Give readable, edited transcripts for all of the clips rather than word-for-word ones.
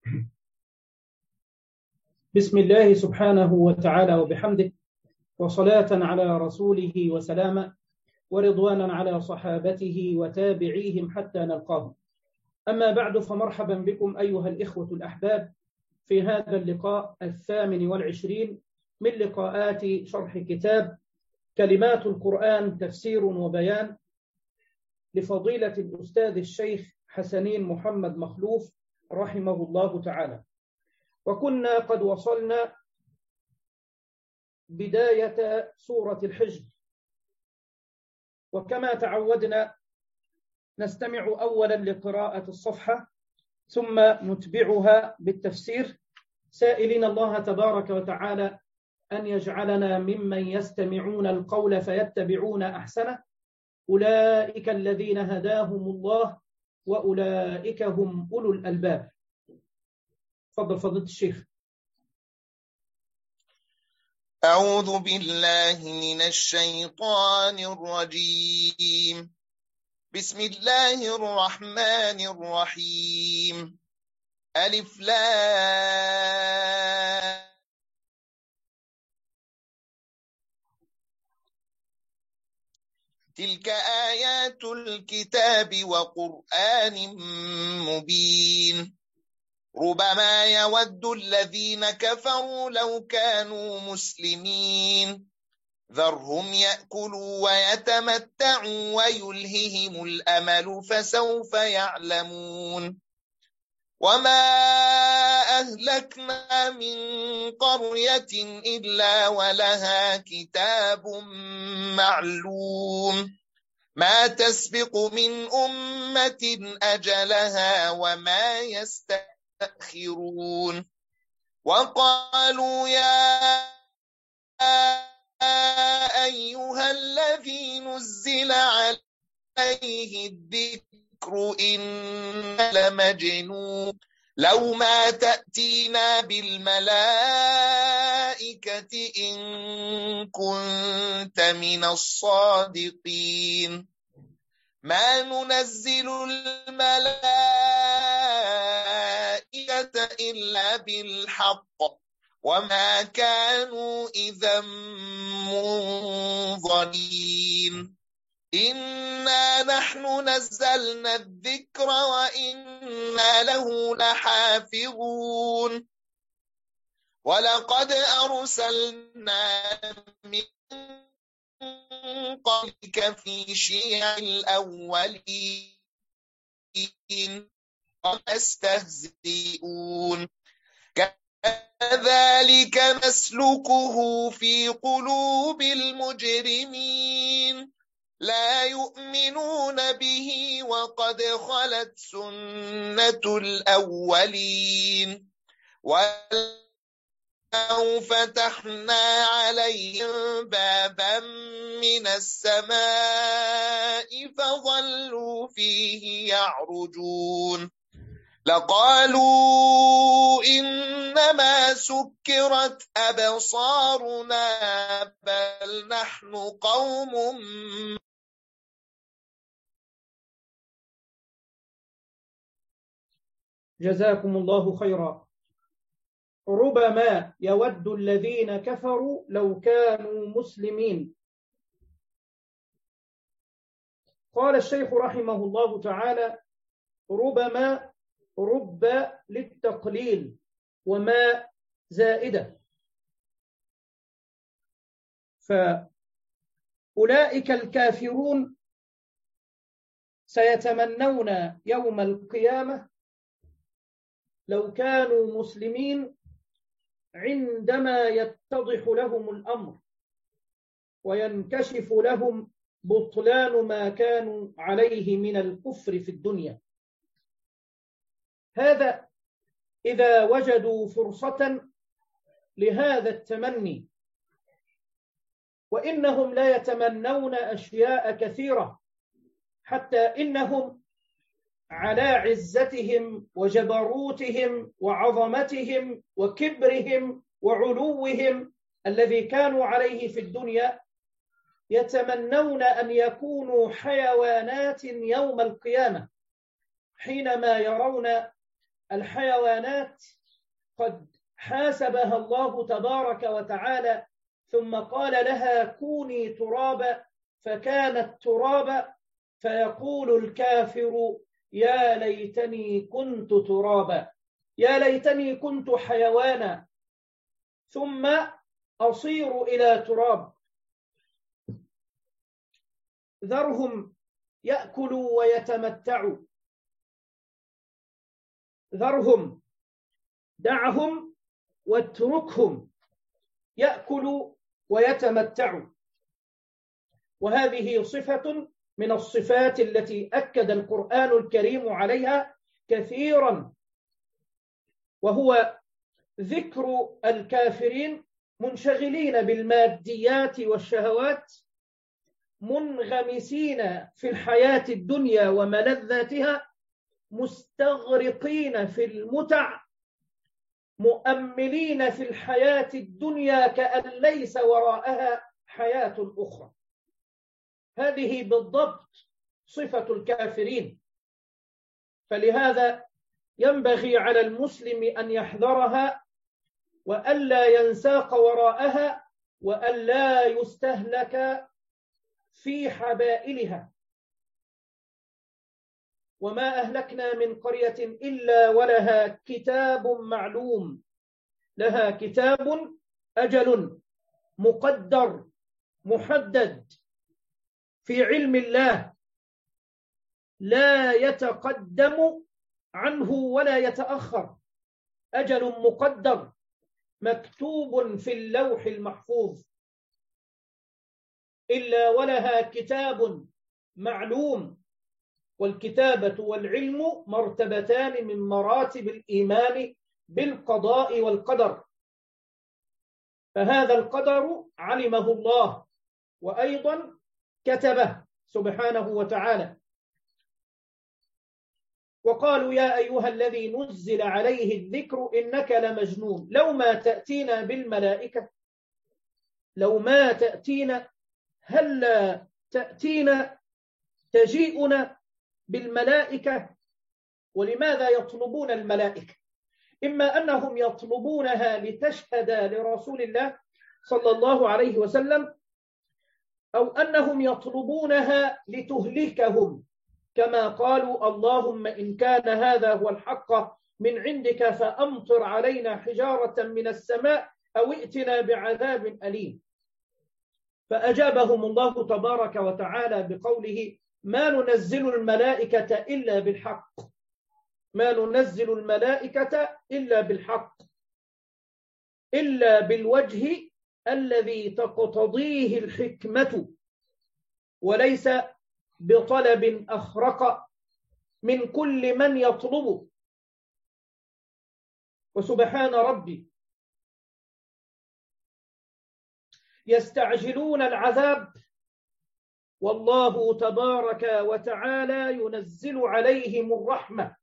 بسم الله سبحانه وتعالى وبحمده، وصلاة على رسوله وسلاما، ورضوانا على صحابته وتابعيهم حتى نلقاه. أما بعد، فمرحبا بكم أيها الإخوة الأحباب في هذا اللقاء 28 من لقاءات شرح كتاب كلمات القرآن تفسير وبيان لفضيلة الأستاذ الشيخ حسنين محمد مخلوف رحمه الله تعالى. وكنا قد وصلنا بداية سورة الحجر، وكما تعودنا نستمع أولا لقراءة الصفحة ثم نتبعها بالتفسير، سائلين الله تبارك وتعالى أن يجعلنا ممن يستمعون القول فيتبعون أحسنه، أولئك الذين هداهم الله وأولئك هم أولو الألباب. تفضل فضيلة الشيخ. أعوذ بالله من الشيطان الرجيم. بسم الله الرحمن الرحيم. ألف لام. تلك آيات الكتاب وقرآن مبين. ربما يود الذين كفروا لو كانوا مسلمين. ذرهم يأكلوا ويتمتعوا ويلههم الأمل فسوف يعلمون. وما أهلكنا من قرية إلا ولها كتاب معلوم. ما تسبق من أمة أجلها وما يستأخرون. وقالوا يا أيها الذي نزل عليه الذكر إنك لمجنون. لو ما تأتينا بالملائكة إن كنت من الصادقين. ما ننزل الملائكة إلا بالحق وما كانوا إذا منظرين. إنا نحن نزلنا الذكر وإنا له لحافظون. ولقد أرسلنا من قبلك في شيع الأولين ويستهزئون. كذلك نسلكه في قلوب المجرمين. لا يؤمنون به وقد خلت سنة الأولين. ولو فتحنا عليهم بابا من السماء فظلوا فيه يعرجون لقالوا إنما سكرت أبصارنا بل نحن قوم. جزاكم الله خيرا. ربما يود الذين كفروا لو كانوا مسلمين. قال الشيخ رحمه الله تعالى: ربما، رب للتقليل وما زائدة. فأولئك الكافرون سيتمنون يوم القيامة لو كانوا مسلمين عندما يتضح لهم الأمر وينكشف لهم بطلان ما كانوا عليه من الكفر في الدنيا. هذا إذا وجدوا فرصة لهذا التمني، وإنهم لا يتمنون أشياء كثيرة، حتى إنهم على عزتهم وجبروتهم وعظمتهم وكبرهم وعلوهم الذي كانوا عليه في الدنيا يتمنون أن يكونوا حيوانات يوم القيامة، حينما يرون الحيوانات قد حاسبها الله تبارك وتعالى ثم قال لها كوني ترابا فكانت ترابا، فيقول الكافر يا ليتني كنت ترابا، يا ليتني كنت حيوانا ثم أصير إلى تراب. ذرهم يأكلوا ويتمتعوا، ذرهم، دعهم واتركهم يأكلوا ويتمتعوا. وهذه صفة من الصفات التي أكد القرآن الكريم عليها كثيرا، وهو ذكر الكافرين منشغلين بالماديات والشهوات، منغمسين في الحياة الدنيا وملذاتها، مستغرقين في المتع، مؤملين في الحياة الدنيا كأن ليس وراءها حياة أخرى. هذه بالضبط صفة الكافرين، فلهذا ينبغي على المسلم أن يحذرها وألا ينساق وراءها وألا يستهلك في حبائلها. وما أهلكنا من قرية إلا ولها كتاب معلوم، لها كتاب أجل مقدر محدد في علم الله، لا يتقدم عنه ولا يتأخر، أجل مقدر مكتوب في اللوح المحفوظ. إلا ولها كتاب معلوم، والكتابة والعلم مرتبتان من مراتب الإيمان بالقضاء والقدر، فهذا القدر علمه الله وأيضا كتبه سبحانه وتعالى. وقالوا يا أيها الذي نزل عليه الذكر إنك لمجنون لو ما تأتينا بالملائكة، لو ما تأتينا، هلا تأتينا، تجيئنا بالملائكة. ولماذا يطلبون الملائكة؟ إما أنهم يطلبونها لتشهد لرسول الله صلى الله عليه وسلم، أو أنهم يطلبونها لتهلكهم، كما قالوا اللهم إن كان هذا هو الحق من عندك فأمطر علينا حجارة من السماء أو ائتنا بعذاب أليم. فأجابهم الله تبارك وتعالى بقوله ما ننزل الملائكة إلا بالحق، ما ننزل الملائكة إلا بالحق، إلا بالوجه الذي تقتضيه الحكمة، وليس بطلب أخرق من كل من يطلبه. وسبحان ربي يستعجلون العذاب والله تبارك وتعالى ينزل عليهم الرحمة،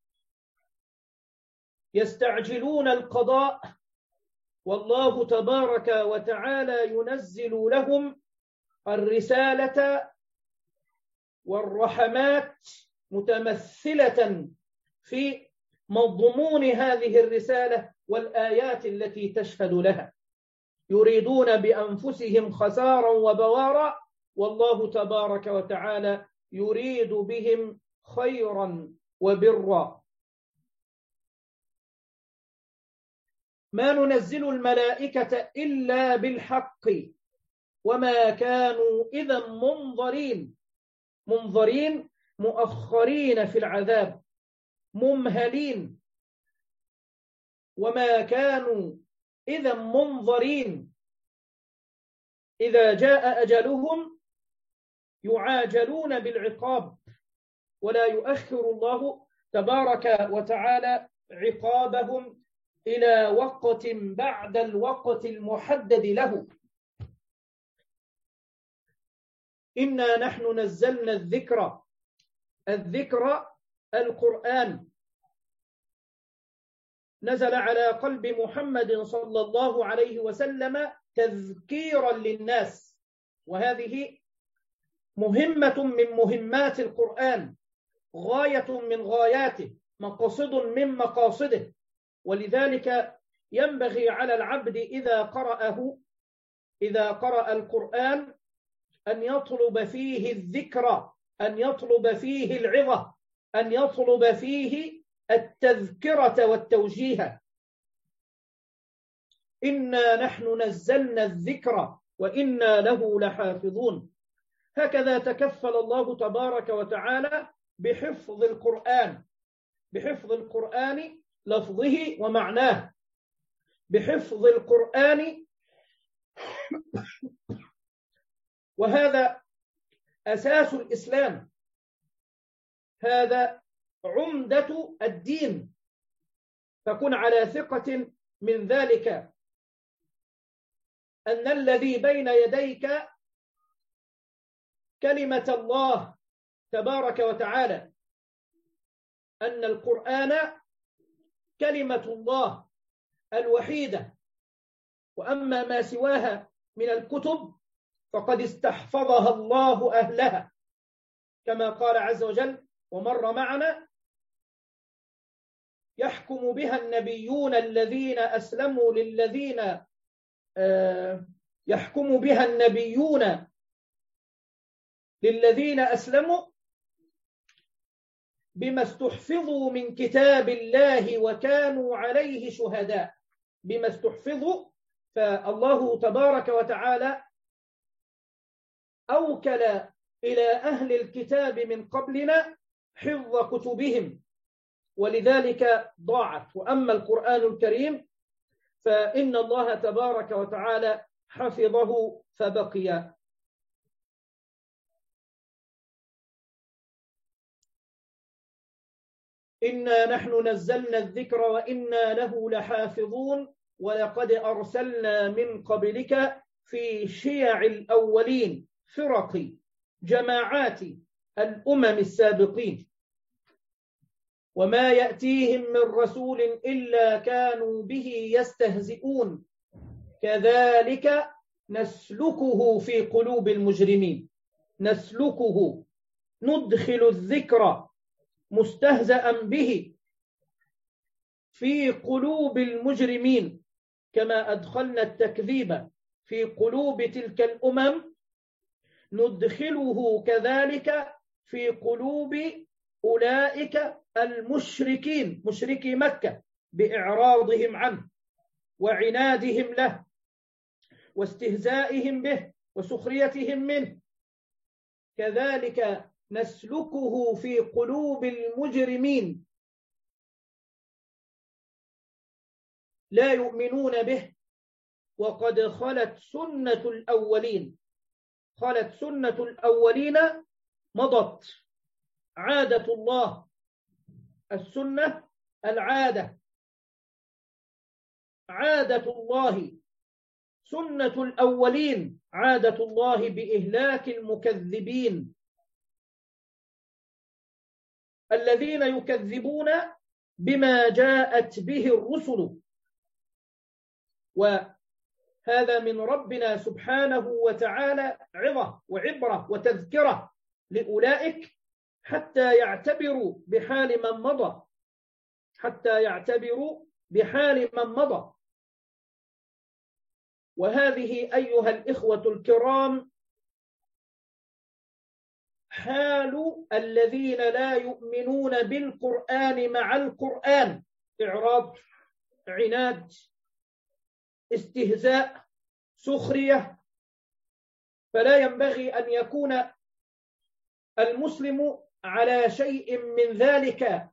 يستعجلون القضاء والله تبارك وتعالى ينزل لهم الرسالة والرحمات متمثلة في مضمون هذه الرسالة والآيات التي تشهد لها. يريدون بأنفسهم خسارا وبوارا، والله تبارك وتعالى يريد بهم خيرا وبرا. ما ننزل الملائكة إلا بالحق وما كانوا إذا منظرين، منظرين مؤخرين في العذاب، ممهلين. وما كانوا إذا منظرين، إذا جاء أجلهم يعاجلون بالعقاب، ولا يؤخر الله تبارك وتعالى عقابهم إلى وقت بعد الوقت المحدد له. إنا نحن نزلنا الذكر، الذكر القرآن نزل على قلب محمد صلى الله عليه وسلم تذكيرا للناس، وهذه مهمة من مهمات القرآن، غاية من غاياته، مقصد من مقاصده، ولذلك ينبغي على العبد إذا قرأ القرآن أن يطلب فيه الذكر، أن يطلب فيه العظة، أن يطلب فيه التذكرة والتوجيه. إنا نحن نزلنا الذكر وإنا له لحافظون. هكذا تكفل الله تبارك وتعالى بحفظ القرآن، بحفظ القرآن لفظه ومعناه، بحفظ القرآن، وهذا أساس الإسلام، هذا عمدة الدين، فكن على ثقة من ذلك أن الذي بين يديك كلمة الله تبارك وتعالى، أن القرآن كلمة الله الوحيدة، وأما ما سواها من الكتب فقد استحفظها الله أهلها، كما قال عز وجل ومر معنا: يحكم بها النبيون الذين أسلموا للذين يحكم بها النبيون للذين أسلموا بما استحفظوا من كتاب الله وكانوا عليه شهداء. بما استحفظوا، فالله تبارك وتعالى أوكل إلى أهل الكتاب من قبلنا حفظ كتبهم، ولذلك ضاعت. وأما القرآن الكريم فإن الله تبارك وتعالى حفظه فبقي. إنا نحن نزلنا الذكر وإنا له لحافظون ولقد أرسلنا من قبلك في شيع الأولين، فرق جماعات الأمم السابقين، وما يأتيهم من رسول إلا كانوا به يستهزئون كذلك نسلكه في قلوب المجرمين. نسلكه، ندخل الذكر مستهزأ به في قلوب المجرمين، كما أدخلنا التكذيب في قلوب تلك الأمم ندخله كذلك في قلوب أولئك المشركين، مشركي مكة، بإعراضهم عنه وعنادهم له واستهزائهم به وسخريتهم منه. كذلك نسلكه في قلوب المجرمين لا يؤمنون به، وقد خلت سنة الأولين، خلت سنة الأولين، مضت عادة الله. السنة العادة، عادة الله، سنة الأولين، عادة الله بإهلاك المكذبين الذين يكذبون بما جاءت به الرسل. وهذا من ربنا سبحانه وتعالى عظة وعبرة وتذكرة لأولئك حتى يعتبروا بحال من مضى، حتى يعتبروا بحال من مضى. وهذه أيها الإخوة الكرام حال الذين لا يؤمنون بالقرآن مع القرآن: إعراض، عناد، استهزاء، سخرية. فلا ينبغي أن يكون المسلم على شيء من ذلك.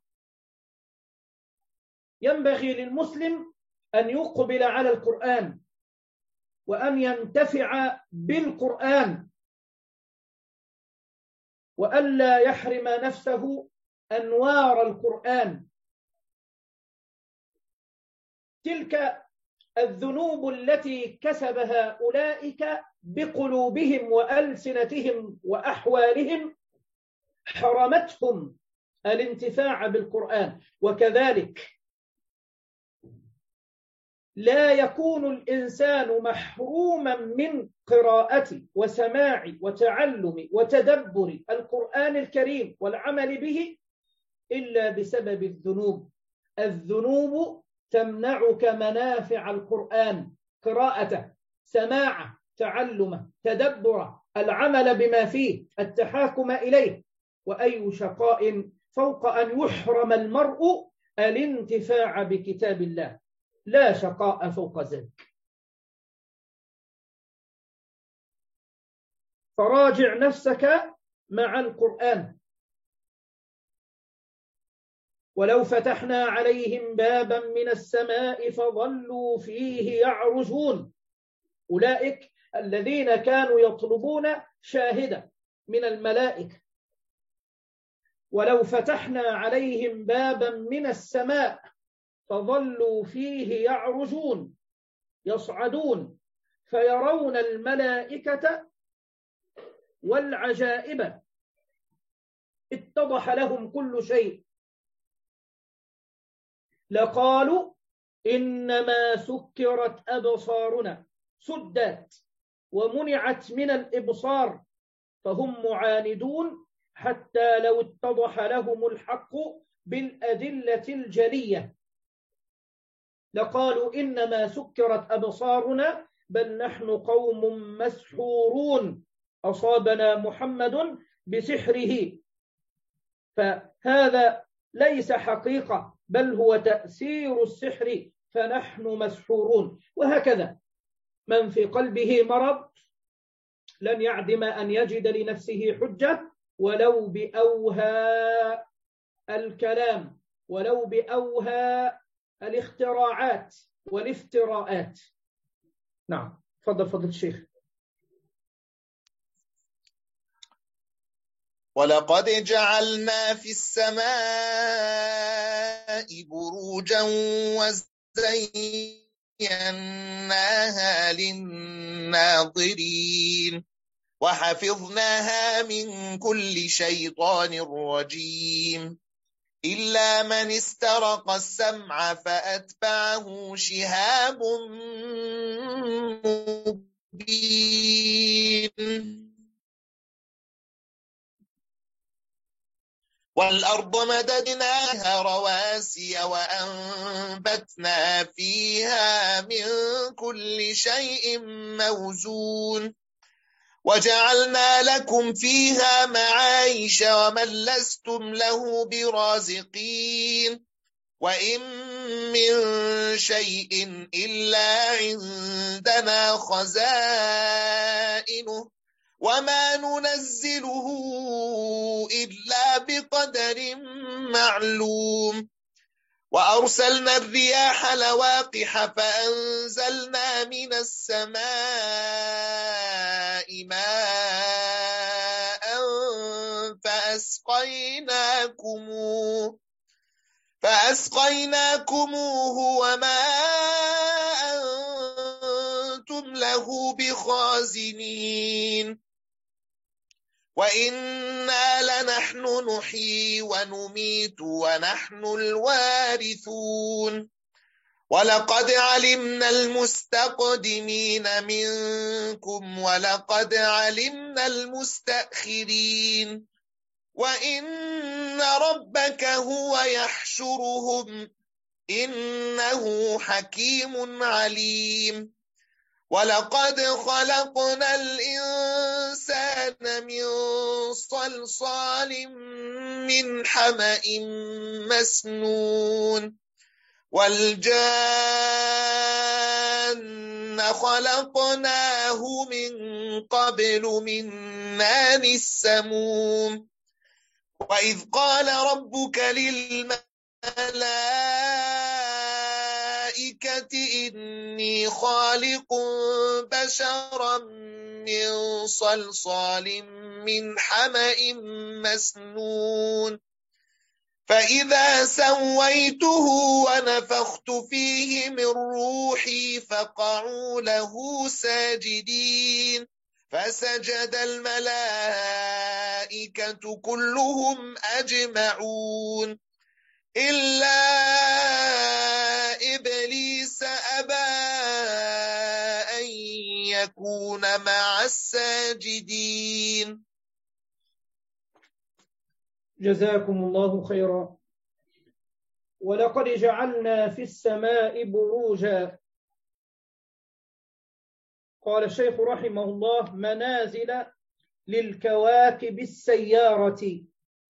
ينبغي للمسلم أن يقبل على القرآن وأن ينتفع بالقرآن، وألا يحرم نفسه أنوار القرآن. تلك الذنوب التي كسبها أولئك بقلوبهم وألسنتهم وأحوالهم حرمتهم الانتفاع بالقرآن. وكذلك لا يكون الإنسان محروما من قراءة وسماع وتعلم وتدبر القرآن الكريم والعمل به إلا بسبب الذنوب. الذنوب تمنعك منافع القرآن، قراءته، سماعه، تعلمه، تدبره، العمل بما فيه، التحاكم إليه. وأي شقاء فوق أن يحرم المرء الانتفاع بكتاب الله، لا شقاء فوق ذلك. فراجع نفسك مع القرآن. ولو فتحنا عليهم بابا من السماء فظلوا فيه يعرجون. أولئك الذين كانوا يطلبون شاهدا من الملائكة. ولو فتحنا عليهم بابا من السماء فظلوا فيه يعرجون، يصعدون، فيرون الملائكة والعجائب، اتضح لهم كل شيء، لقالوا إنما سكرت أبصارنا، سدت ومنعت من الإبصار، فهم معاندون حتى لو اتضح لهم الحق بالأدلة الجلية لقالوا إنما سكرت أبصارنا بل نحن قوم مسحورون أصابنا محمد بسحره. فهذا ليس حقيقة بل هو تأثير السحر، فنحن مسحورون. وهكذا من في قلبه مرض لن يعدم أن يجد لنفسه حجة ولو بأوهى الكلام، ولو بأوهى الاختراعات والافتراءات. نعم، فضل الشيخ. ولقد جعلنا في السماء بروجا وزيناها للناظرين وحفظناها من كل شيطان رجيم إلا من استرق السمع فأتبعه شهاب مبين والأرض مددناها رواسي وأنبتنا فيها من كل شيء موزون وجعلنا لكم فيها معايش ومن لستم له برازقين وإن من شيء إلا عندنا خزائنه وما ننزله إلا بقدر معلوم وأرسلنا الرياح لواقح فأنزلنا من السماء ماء فأسقيناكموه وما أنتم له بخازنين وإنا لنحن نحيي ونميت ونحن الوارثون ولقد علمنا المستقدمين منكم ولقد علمنا المستأخرين وإن ربك هو يحشرهم إنه حكيم عليم ولقد خلقنا الإنسان من صلصال من حمأ مسنون والجان خلقناه من قبل من نار السموم وإذ قال ربك للملائكة إني خالق بشرا من صلصال من حمأ مسنون فإذا سويته ونفخت فيه من روحي فقعوا له ساجدين فسجد الملائكة كلهم أجمعون إلا إبليس أبى أن يكون مع الساجدين. جزاكم الله خيرا ولقد جعلنا في السماء بروجا. قال الشيخ رحمه الله: منازل للكواكب السيارة.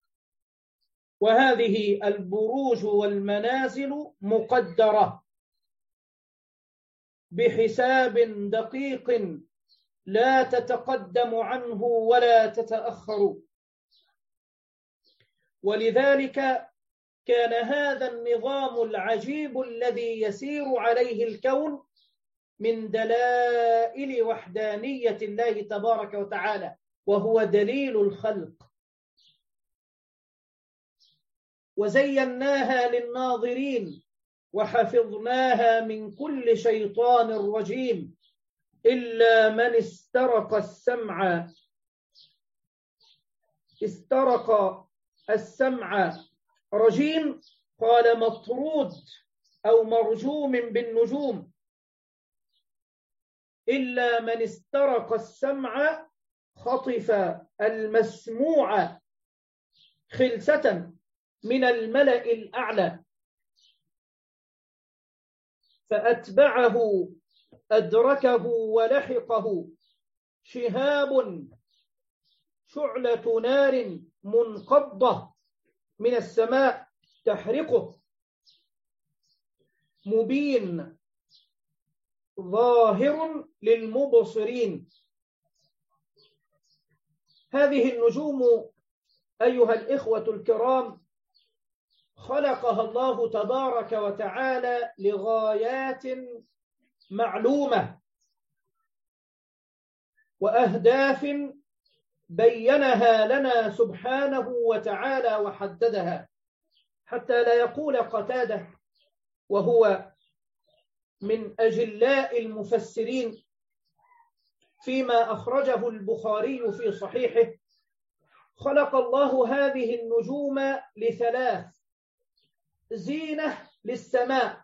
وهذه البروج والمنازل مقدرة بحساب دقيق لا تتقدم عنه ولا تتأخر. ولذلك كان هذا النظام العجيب الذي يسير عليه الكون من دلائل وحدانية الله تبارك وتعالى، وهو دليل الخلق. وزيناها للناظرين وحفظناها من كل شيطان رجيم إلا من استرق السمع رجيم، قال مطرود أو مرجوم بالنجوم. إلا من استرق السمع خطف المسموع خلسة من الملأ الأعلى فأتبعه أدركه ولحقه شهاب شعلة نار منقضة من السماء تحرقه، مبين ظاهر للمبصرين. هذه النجوم أيها الإخوة الكرام خلقها الله تبارك وتعالى لغايات معلومة وأهداف بينها لنا سبحانه وتعالى وحددها، حتى لا يقول قتادة وهو من أجلاء المفسرين فيما أخرجه البخاري في صحيحه: خلق الله هذه النجوم لثلاث: زينة للسماء،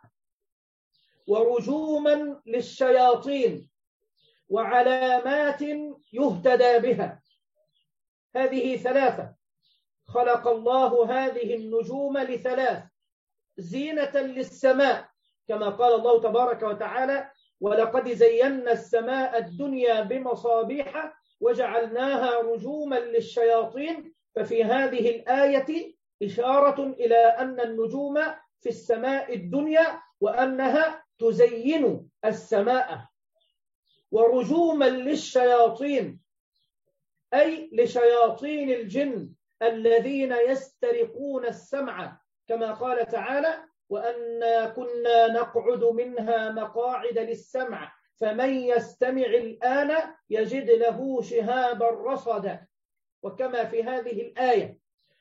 ورجوما للشياطين، وعلامات يهتدى بها. هذه ثلاثة. خلق الله هذه النجوم لثلاث: زينة للسماء كما قال الله تبارك وتعالى: ولقد زينا السماء الدنيا بمصابيح وجعلناها رجوما للشياطين. ففي هذه الآية إشارة إلى أن النجوم في السماء الدنيا وأنها تزين السماء. ورجوما للشياطين أي لشياطين الجن الذين يسترقون السمع، كما قال تعالى: وأنا كنا نقعد منها مقاعد للسمع فمن يستمع الآن يجد له شهابا رصدا، وكما في هذه الآية.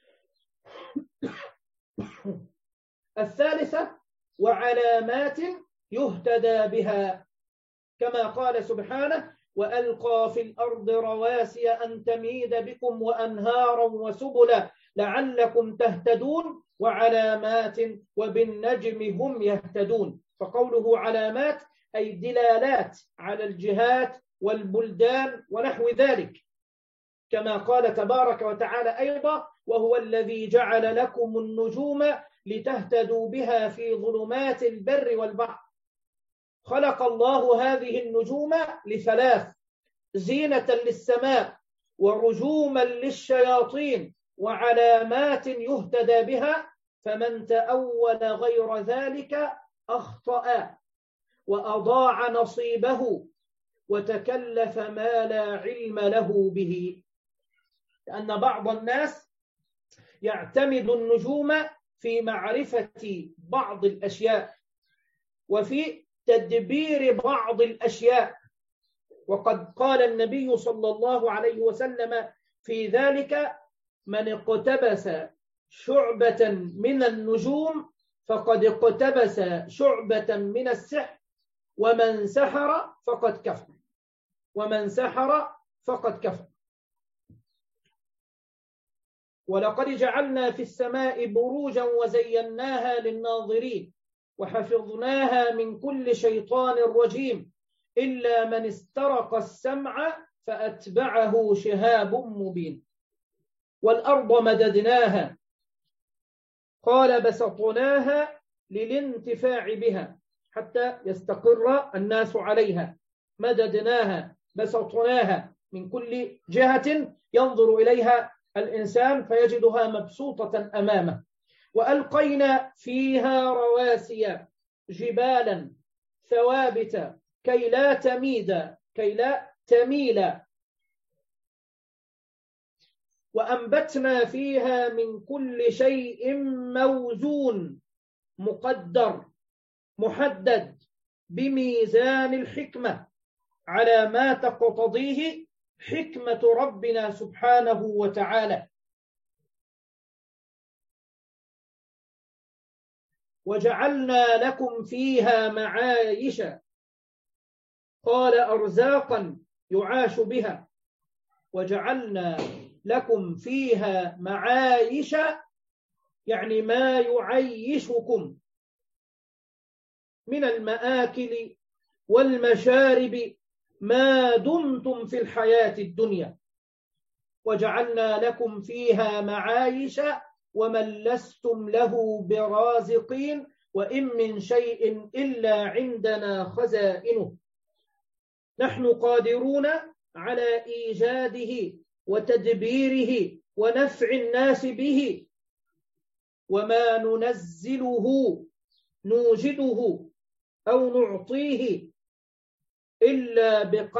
الثالثة: وعلامات يهتدى بها، كما قال سبحانه: وألقى في الأرض رواسي أن تميد بكم وأنهارا وسبلا لعلكم تهتدون وعلامات وبالنجم هم يهتدون. فقوله علامات أي دلالات على الجهات والبلدان ونحو ذلك، كما قال تبارك وتعالى أيضا: وهو الذي جعل لكم النجوم لتهتدوا بها في ظلمات البر والبحر. خلق الله هذه النجوم لثلاث: زينة للسماء، ورجوما للشياطين، وعلامات يهتدى بها. فمن تأول غير ذلك أخطأ وأضاع نصيبه وتكلف ما لا علم له به. لأن بعض الناس يعتمد النجوم في معرفة بعض الأشياء وفي تدبير بعض الأشياء، وقد قال النبي صلى الله عليه وسلم في ذلك: من اقتبس شعبة من النجوم فقد اقتبس شعبة من السحر، ومن سحر فقد كفر. ومن سحر فقد كفر. ولقد جعلنا في السماء بروجا وزيناها للناظرين وحفظناها من كل شيطان رجيم إلا من استرق السمع فأتبعه شهاب مبين. والأرض مددناها. قال بسطناها للانتفاع بها حتى يستقر الناس عليها، مددناها بسطناها من كل جهة ينظر إليها الإنسان فيجدها مبسوطة أمامه. وألقينا فيها رواسي جبالا ثوابت كي لا تميل، وأنبتنا فيها من كل شيء موزون مقدر محدد بميزان الحكمة على ما تقتضيه حكمة ربنا سبحانه وتعالى. وجعلنا لكم فيها معايش، قال أرزاقا يعاش بها. وجعلنا لكم فيها معايش يعني ما يعيشكم من المآكل والمشارب ما دمتم في الحياة الدنيا. وجعلنا لكم فيها معايش ومن لستم له برازقين وإن من شيء إلا عندنا خزائنه. نحن قادرون على إيجاده وتدبيره ونفع الناس به، وما نوجده أو نعطيه إلا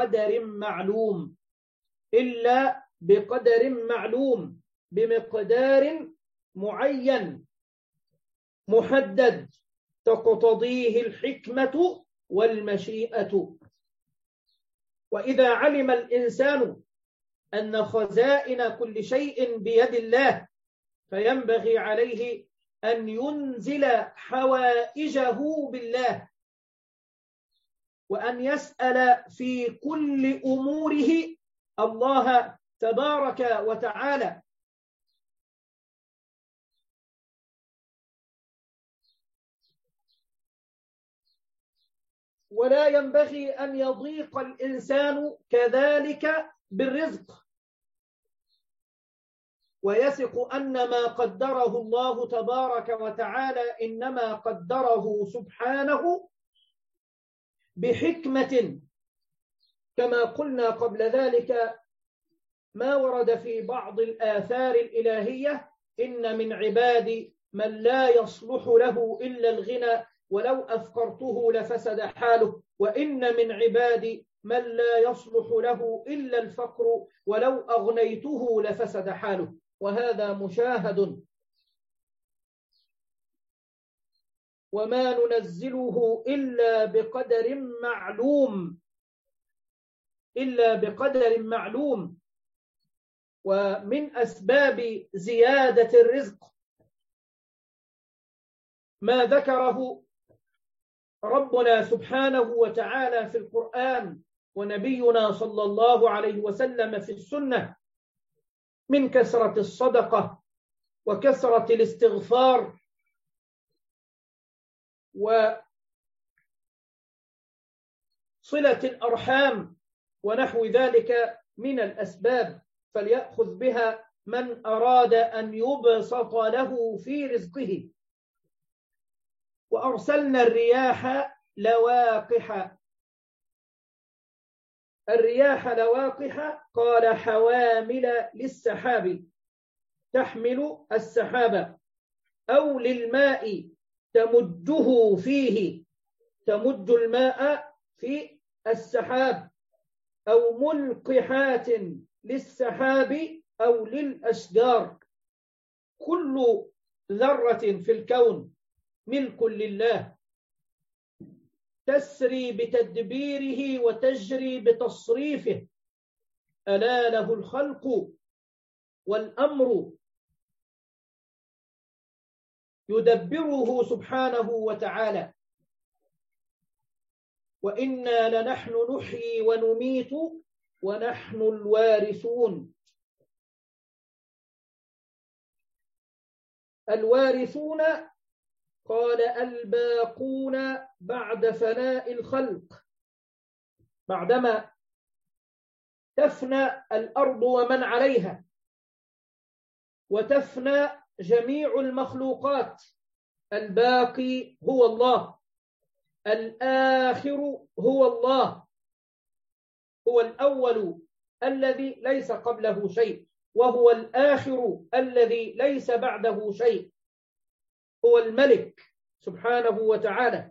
بقدر معلوم بمقدار معين محدد تقتضيه الحكمة والمشيئة. وإذا علم الإنسان أن خزائن كل شيء بيد الله فينبغي عليه أن ينزل حوائجه بالله، وأن يسأل في كل أموره الله تبارك وتعالى. ولا ينبغي أن يضيق الإنسان كذلك بالرزق، ويثق أن ما قدره الله تبارك وتعالى إنما قدره سبحانه بحكمة، كما قلنا قبل ذلك ما ورد في بعض الآثار الإلهية: إن من عبادي من لا يصلح له إلا الغنى ولو أفقرته لفسد حاله، وإن من عبادي من لا يصلح له إلا الفقر ولو أغنيته لفسد حاله. وهذا مشاهد. وما ننزله إلا بقدر معلوم. ومن أسباب زيادة الرزق ما ذكره ربنا سبحانه وتعالى في القرآن ونبينا صلى الله عليه وسلم في السنة من كثرة الصدقة وكثرة الاستغفار وصلة الأرحام ونحو ذلك من الأسباب، فليأخذ بها من أراد أن يبسط له في رزقه. وأرسلنا الرياح لواقح قال حوامل للسحاب تحمل السحاب، أو للماء تمج الماء في السحاب، أو ملقحات للسحاب أو للأشجار. كل ذرة في الكون ملك لله، تسري بتدبيره وتجري بتصريفه، ألا له الخلق والأمر، يدبره سبحانه وتعالى. وإنا لنحن نحيي ونميت ونحن الوارثون. الوارثون قال الباقون بعد فناء الخلق، بعدما تفنى الأرض ومن عليها وتفنى جميع المخلوقات. الباقي هو الله، الآخر هو الله، هو الأول الذي ليس قبله شيء، وهو الآخر الذي ليس بعده شيء، هو الملك سبحانه وتعالى.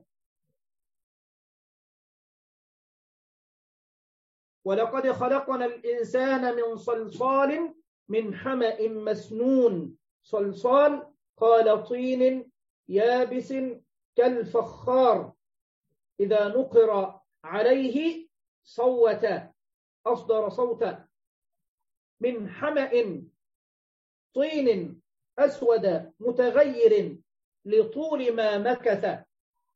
ولقد خلقنا الإنسان من صلصال من حمأ مسنون. صلصال قال طين يابس كالفخار إذا نقر عليه صوت، أصدر صوتا. من حمأ طين أسود متغير لطول ما مكث.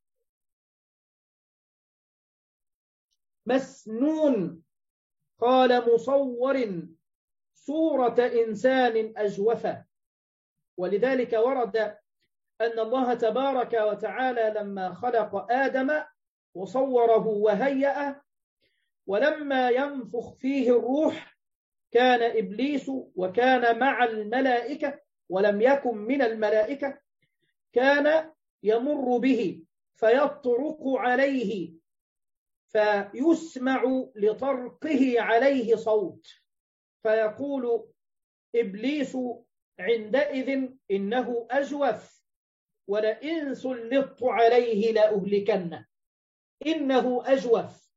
مسنون قال مصور صورة إنسان أجوفة. ولذلك ورد أن الله تبارك وتعالى لما خلق آدم وصوره وهيأه، ولما ينفخ فيه الروح كان إبليس وكان مع الملائكة ولم يكن من الملائكة، كان يمر به فيطرق عليه فيسمع لطرقه عليه صوت، فيقول إبليس عندئذ إنه أجوف، ولئن سلطت عليه لأهلكنه، إنه أجوف.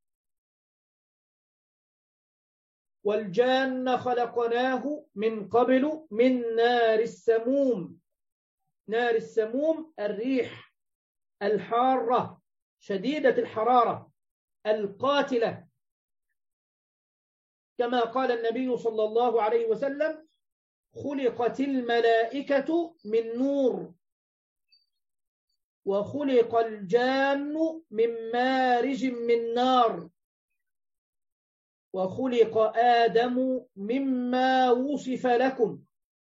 والجان خلقناه من قبل من نار السموم. نار السموم الريح الحارة شديدة الحرارة القاتلة، كما قال النبي صلى الله عليه وسلم: خلقت الملائكة من نور، وخلق الجان من مارج من نار، وخلق آدم مما وصف لكم.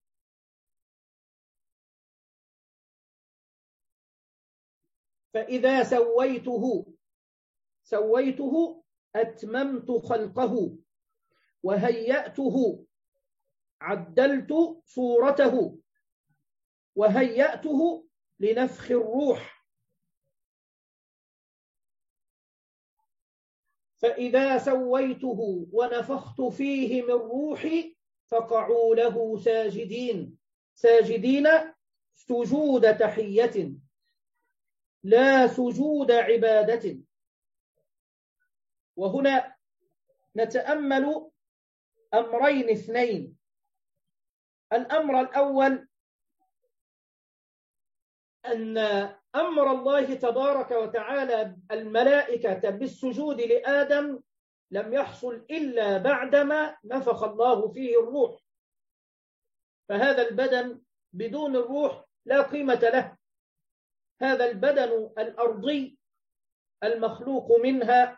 فإذا سويته أتممت خلقه وهيأته، عدلت صورته وهيأته لنفخ الروح. فإذا سويته ونفخت فيه من روحي فقعوا له ساجدين. ساجدين سجود تحية لا سجود عبادة. وهنا نتأمل أمرين اثنين. الأمر الأول أن أمر الله تبارك وتعالى الملائكة بالسجود لآدم لم يحصل إلا بعدما نفخ الله فيه الروح، فهذا البدن بدون الروح لا قيمة له. هذا البدن الأرضي المخلوق منها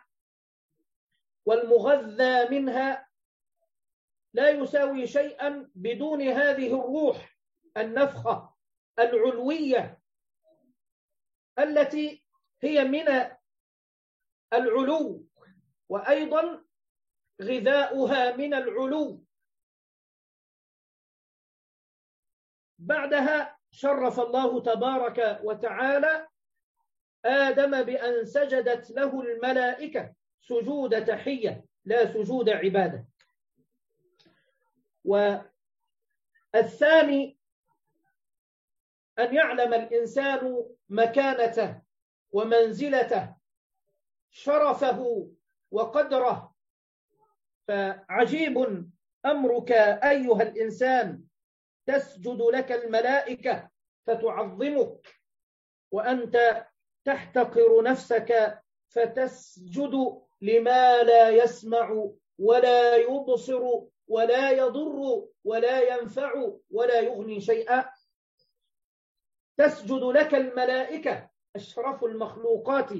والمغذى منها لا يساوي شيئا بدون هذه الروح النفخة العلوية التي هي من العلو، وأيضا غذاؤها من العلو. بعدها شرف الله تبارك وتعالى آدم بأن سجدت له الملائكة سجود تحية لا سجود عبادة. والثاني أن يعلم الإنسان مكانته ومنزلته، شرفه وقدره. فعجيب أمرك أيها الإنسان، تسجد لك الملائكة فتعظمك، وأنت تحتقر نفسك فتسجد لما لا يسمع ولا يبصر ولا يضر ولا ينفع ولا يغني شيئا. تسجد لك الملائكة أشرف المخلوقات،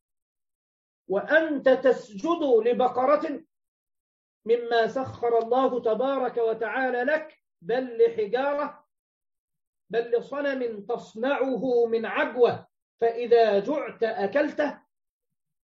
وأنت تسجد لبقرة مما سخر الله تبارك وتعالى لك، بل لحجارة، بل لصنم تصنعه من عجوة فإذا جعت أكلته.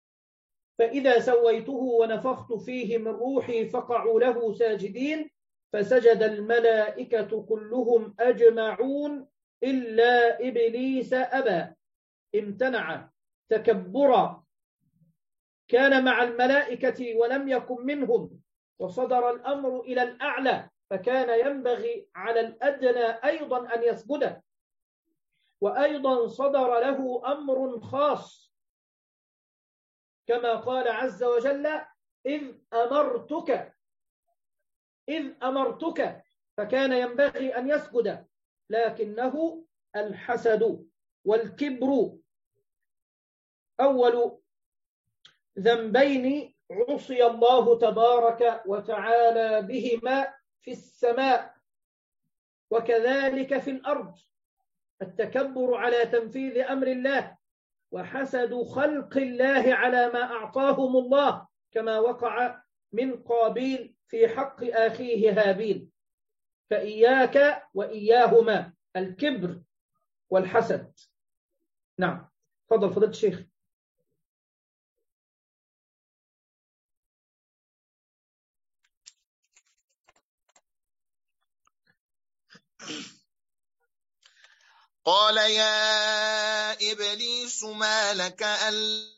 فإذا سويته ونفخت فيه من روحي فقعوا له ساجدين. فسجد الملائكة كلهم أجمعون إلا إبليس أبى امتنع تكبرا، كان مع الملائكة ولم يكن منهم، وصدر الأمر إلى الأعلى، فكان ينبغي على الأدنى أيضا أن يسجد. وأيضا صدر له أمر خاص كما قال عز وجل: إذ أمرتك، فكان ينبغي أن يسجد، لكنه الحسد والكبر أول ذنبين عصي الله تبارك وتعالى بهما في السماء، وكذلك في الأرض: التكبر على تنفيذ أمر الله، وحسد خلق الله على ما أعطاهم الله، كما وقع من قابيل في حق أخيه هابيل. فإياك وإياهما الكبر والحسد. نعم، تفضل فضيلة الشيخ. قال يا إبليس ما لك ألا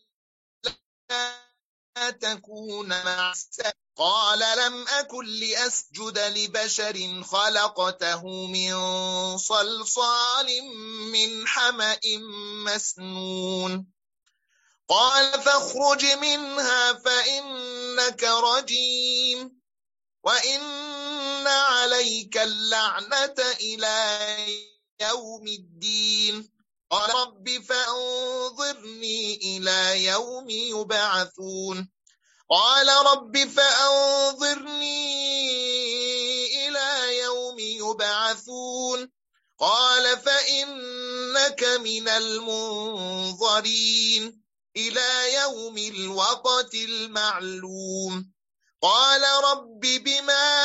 تكون مع الساجدين؟ قال لم أكن لأسجد لبشر خلقته من صلصال من حمأ مسنون. قال فاخرج منها فإنك رجيم وإن عليك اللعنة إلى يوم الدين. قال رب فأنظرني إلى يوم يبعثون. قال رب فأنظرني إلى يوم يبعثون. قال فإنك من المنظرين إلى يوم الوقت المعلوم. قال رب بما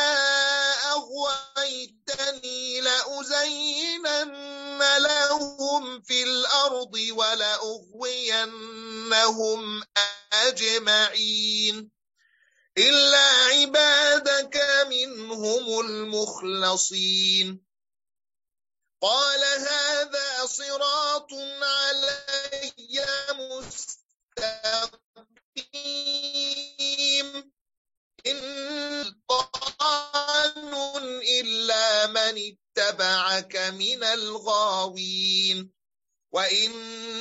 أغويتني لأزينن لهم في الأرض ولأغوينهم أجمعين إلا عبادك منهم المخلصين. قال هذا صراط علي مستقيم إن طعن إلا من اتبعك من الغاوين وإن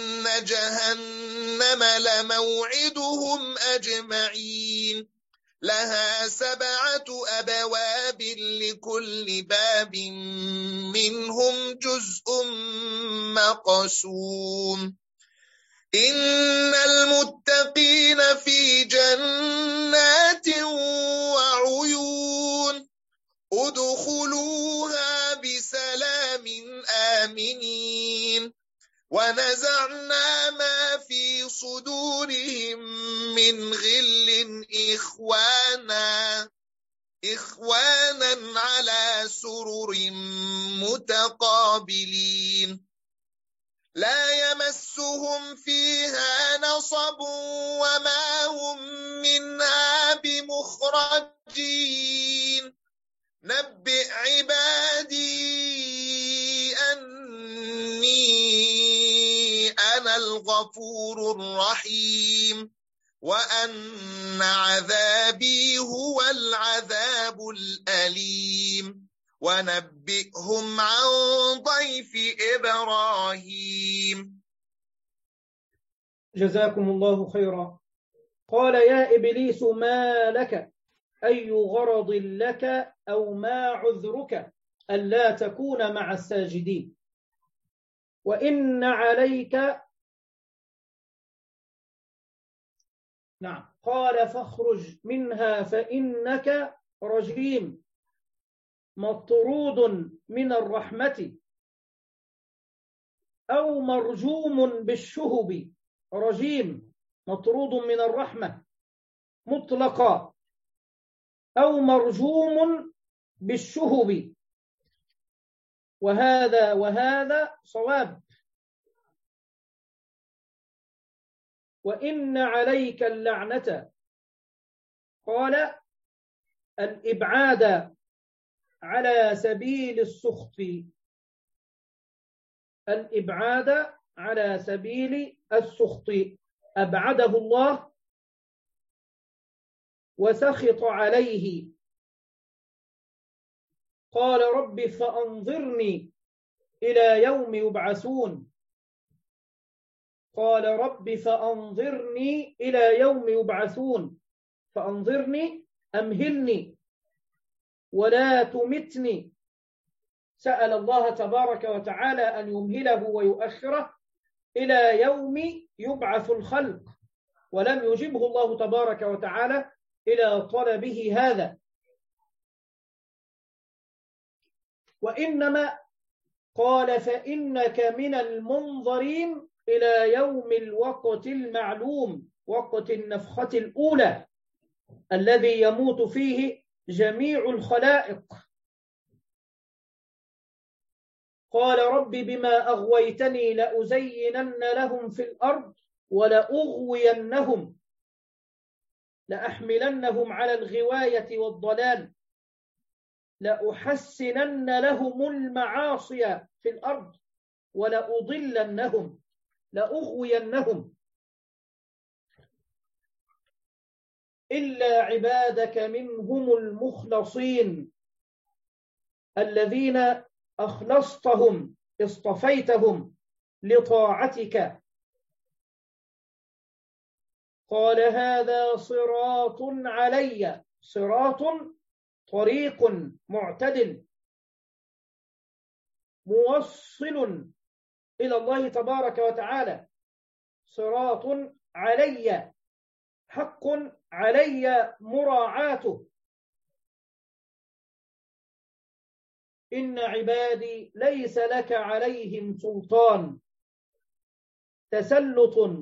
جهنم لموعدهم أجمعين لها 7 أبواب لكل باب منهم جزء مقسوم. إن المتقين في جنات وعيون ادخلوها بسلام آمنين ونزعنا ما في صدورهم من غل إخوانا على سرر متقابلين لا يمسهم فيها نصب وما هم منها بمخرجين. نبئ عبادي أني أنا الغفور الرحيم وأن عذابي هو العذاب الأليم ونبئهم عن ضيف إبراهيم. جزاكم الله خيرا. قال يا إبليس ما لك، أي غرض لك أو ما عذرك ألا تكون مع الساجدين؟ وإن عليك. نعم. قال فاخرج منها فإنك رجيم مطرود من الرحمة أو مرجوم بالشهب. رجيم مطرود من الرحمة مطلقا أو مرجوم بالشهب، وهذا صواب. وإن عليك اللعنة، قال الإبعاد على سبيل السخط، الإبعاد على سبيل السخط، أبعده الله وسخط عليه. قال رب فأنظرني إلى يوم يبعثون، قال رب فأنظرني إلى يوم يبعثون، فأنظرني أمهلني ولا تمتني. سأل الله تبارك وتعالى أن يمهله ويؤخره إلى يوم يبعث الخلق، ولم يجبه الله تبارك وتعالى إلى طلبه هذا، وإنما قال فإنك من المنظرين إلى يوم الوقت المعلوم، وقت النفخة الأولى الذي يموت فيه جميع الخلائق. قال رب بما أغويتني لأزينن لهم في الأرض ولأغوينهم، لأحملنهم على الغواية والضلال، لأحسنن لهم المعاصي في الأرض ولأضلنهم، لأغوينهم إلا عبادك منهم المخلصين الذين أخلصتهم اصطفيتهم لطاعتك. قال هذا صراط علي، صراط طريق معتدل موصل إلى الله تبارك وتعالى، صراط علي، حق علي مراعاته. إن عبادي ليس لك عليهم سلطان، تسلط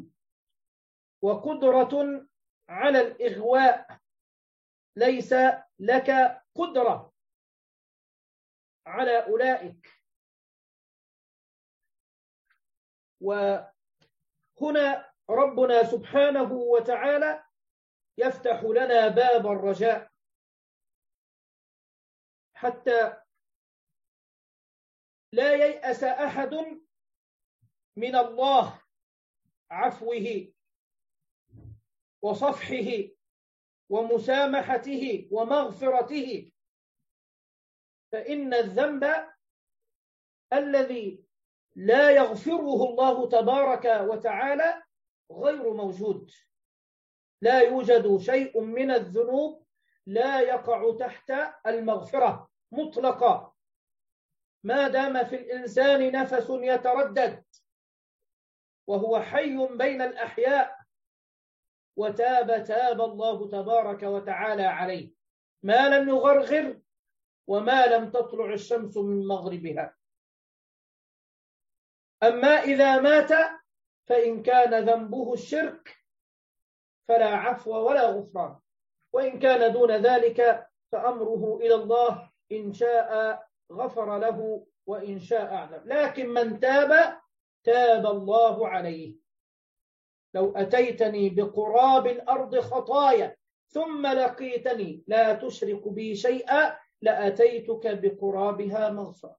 وقدرة على الإغواء، ليس لك قدرة على أولئك. وهنا ربنا سبحانه وتعالى يفتح لنا باب الرجاء، حتى لا ييأس أحد من الله، عفوه وصفحه ومسامحته ومغفرته. فإن الذنب الذي لا يغفره الله تبارك وتعالى غير موجود، لا يوجد شيء من الذنوب لا يقع تحت المغفرة مطلقا، ما دام في الإنسان نفس يتردد وهو حي بين الأحياء وتاب الله تبارك وتعالى عليه، ما لم يغرغر وما لم تطلع الشمس من مغربها. أما إذا مات فإن كان ذنبه الشرك فلا عفو ولا غفران، وإن كان دون ذلك فأمره إلى الله، إن شاء غفر له وإن شاء أعذب. لكن من تاب الله عليه. لو أتيتني بقراب الأرض خطايا ثم لقيتني لا تشرك بي شيئا لأتيتك بقرابها مغفرة.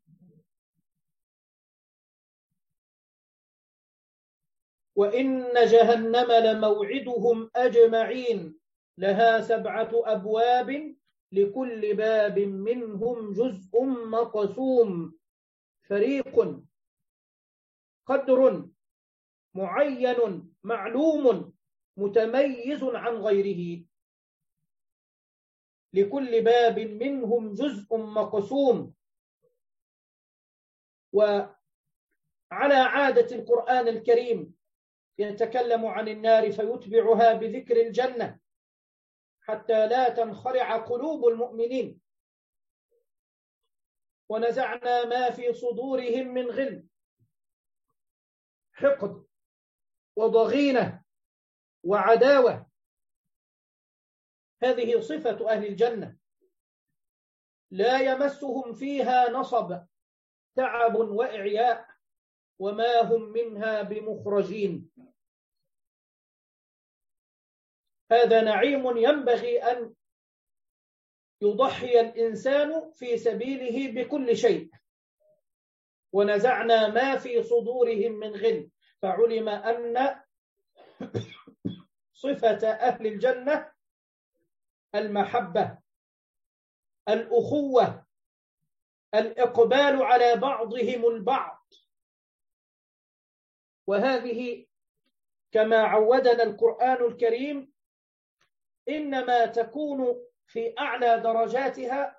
وإن جهنم لموعدهم أجمعين، لها 7 أبواب لكل باب منهم جزء مقسوم، فريق قدر معين معلوم متميز عن غيره، لكل باب منهم جزء مقسوم. وعلى عادة القرآن الكريم يتكلم عن النار فيتبعها بذكر الجنة حتى لا تنخرع قلوب المؤمنين. ونزعنا ما في صدورهم من غل، حقد وضغينة وعداوة، هذه صفة أهل الجنة، لا يمسهم فيها نصب تعب وإعياء وما هم منها بمخرجين. هذا نعيم ينبغي أن يضحي الإنسان في سبيله بكل شيء. ونزعنا ما في صدورهم من غل، فعلم أن صفة أهل الجنة المحبة، الأخوة، الإقبال على بعضهم البعض. وهذه كما عودنا القرآن الكريم إنما تكون في أعلى درجاتها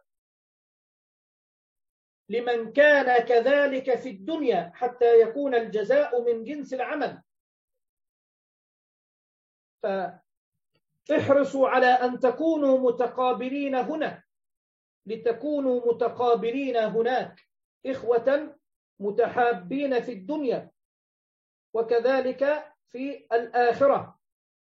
لمن كان كذلك في الدنيا، حتى يكون الجزاء من جنس العمل. فاحرصوا على أن تكونوا متقابلين هنا لتكونوا متقابلين هناك، إخوة متحابين في الدنيا وكذلك في الآخرة.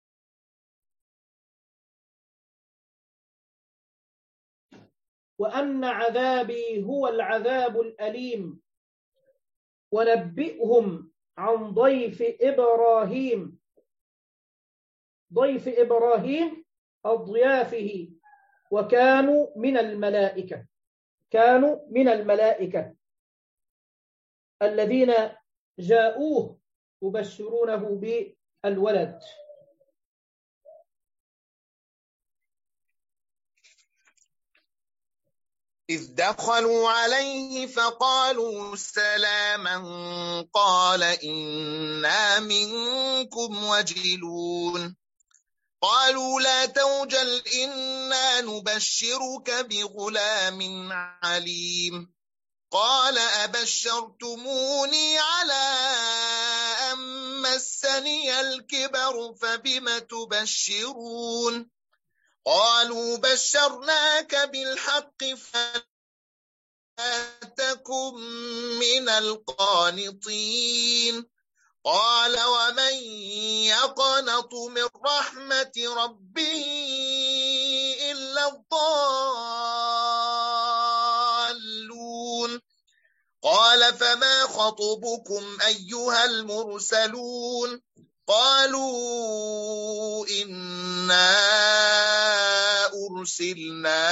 وأن عذابي هو العذاب الأليم ونبئهم عن ضيف إبراهيم. ضيف إبراهيم أضيافه، وكانوا من الملائكة، كانوا من الملائكة الذين جاءوه يبشرونه بالولد. إذ دخلوا عليه فقالوا سلاما قال إنا منكم وجلون قالوا لا توجل إنا نبشرك بغلام عليم قال أبشرتموني على أن مسني الكبر فبم تبشرون قالوا بشرناك بالحق فلا تكن من القانطين قال ومن يقنط من رحمة ربه إلا الضالون قال فما خطبكم أيها المرسلون قالوا إنا أرسلنا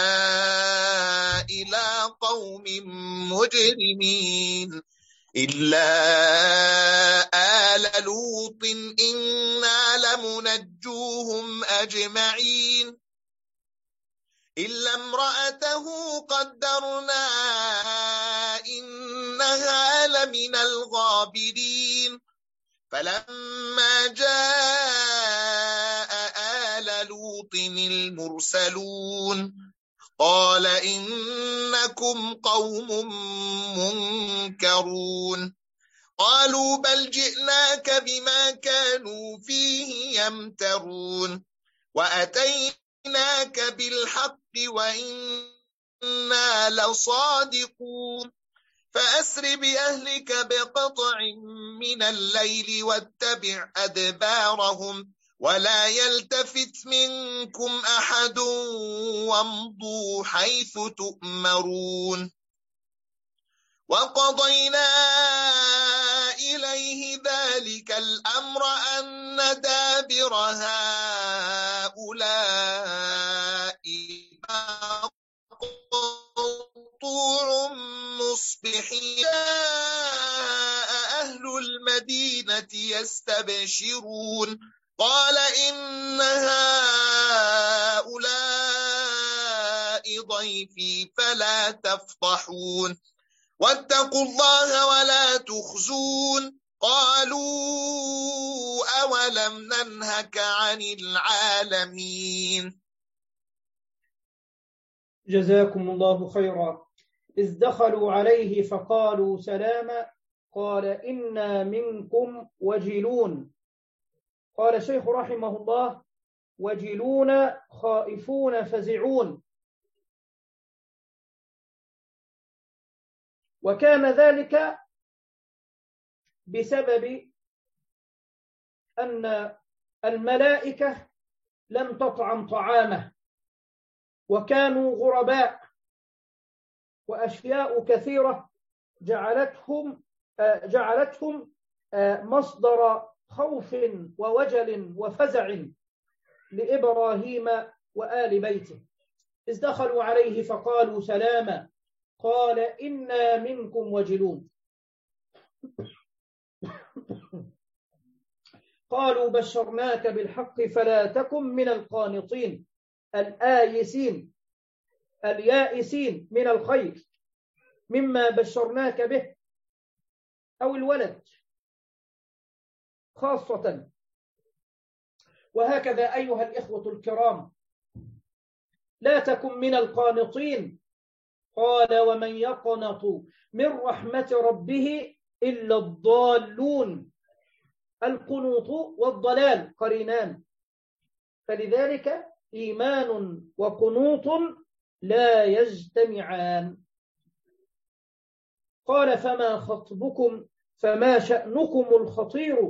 إلى قوم مجرمين إلا آل لوط إنا لمنجوهم أجمعين إلا امرأته قدرنا إنها لمن الغابرين فلما جاء آل لوط المرسلون قال إنكم قوم منكرون قالوا بل جئناك بما كانوا فيه يمترون وأتيناك بالحق وإنا لصادقون فأسر بأهلك بقطع من الليل واتبع أدبارهم ولا يلتفت منكم أحد وامضوا حيث تؤمرون وقضينا إليه ذلك الأمر أن دابر هؤلاء مقطوع مصبحين جاء أهل المدينة يستبشرون قال إن هؤلاء ضيفي فلا تفضحون واتقوا الله ولا تخزون قالوا أولم ننهك عن العالمين. جزاكم الله خيرا. إذ دخلوا عليه فقالوا سلاما قال إنا منكم وجلون. قال الشيخ رحمه الله وجلون خائفون فزعون. وكان ذلك بسبب أن الملائكة لم تطعم طعامه وكانوا غرباء، وأشياء كثيرة جعلتهم مصدر خوف ووجل وفزع لإبراهيم وآل بيته. إذ دخلوا عليه فقالوا سلاما قال إنا منكم وجلون قالوا بشرناك بالحق فلا تكن من القانطين اليائسين من الخير مما بشرناك به أو الولد خاصة. وهكذا أيها الإخوة الكرام لا تكن من القانطين. قال ومن يقنط من رحمة ربه إلا الضالون. القنوط والضلال قرينان، فلذلك إيمان وقنوط لا يجتمعان. قال فما خطبكم فما شأنكم الخطير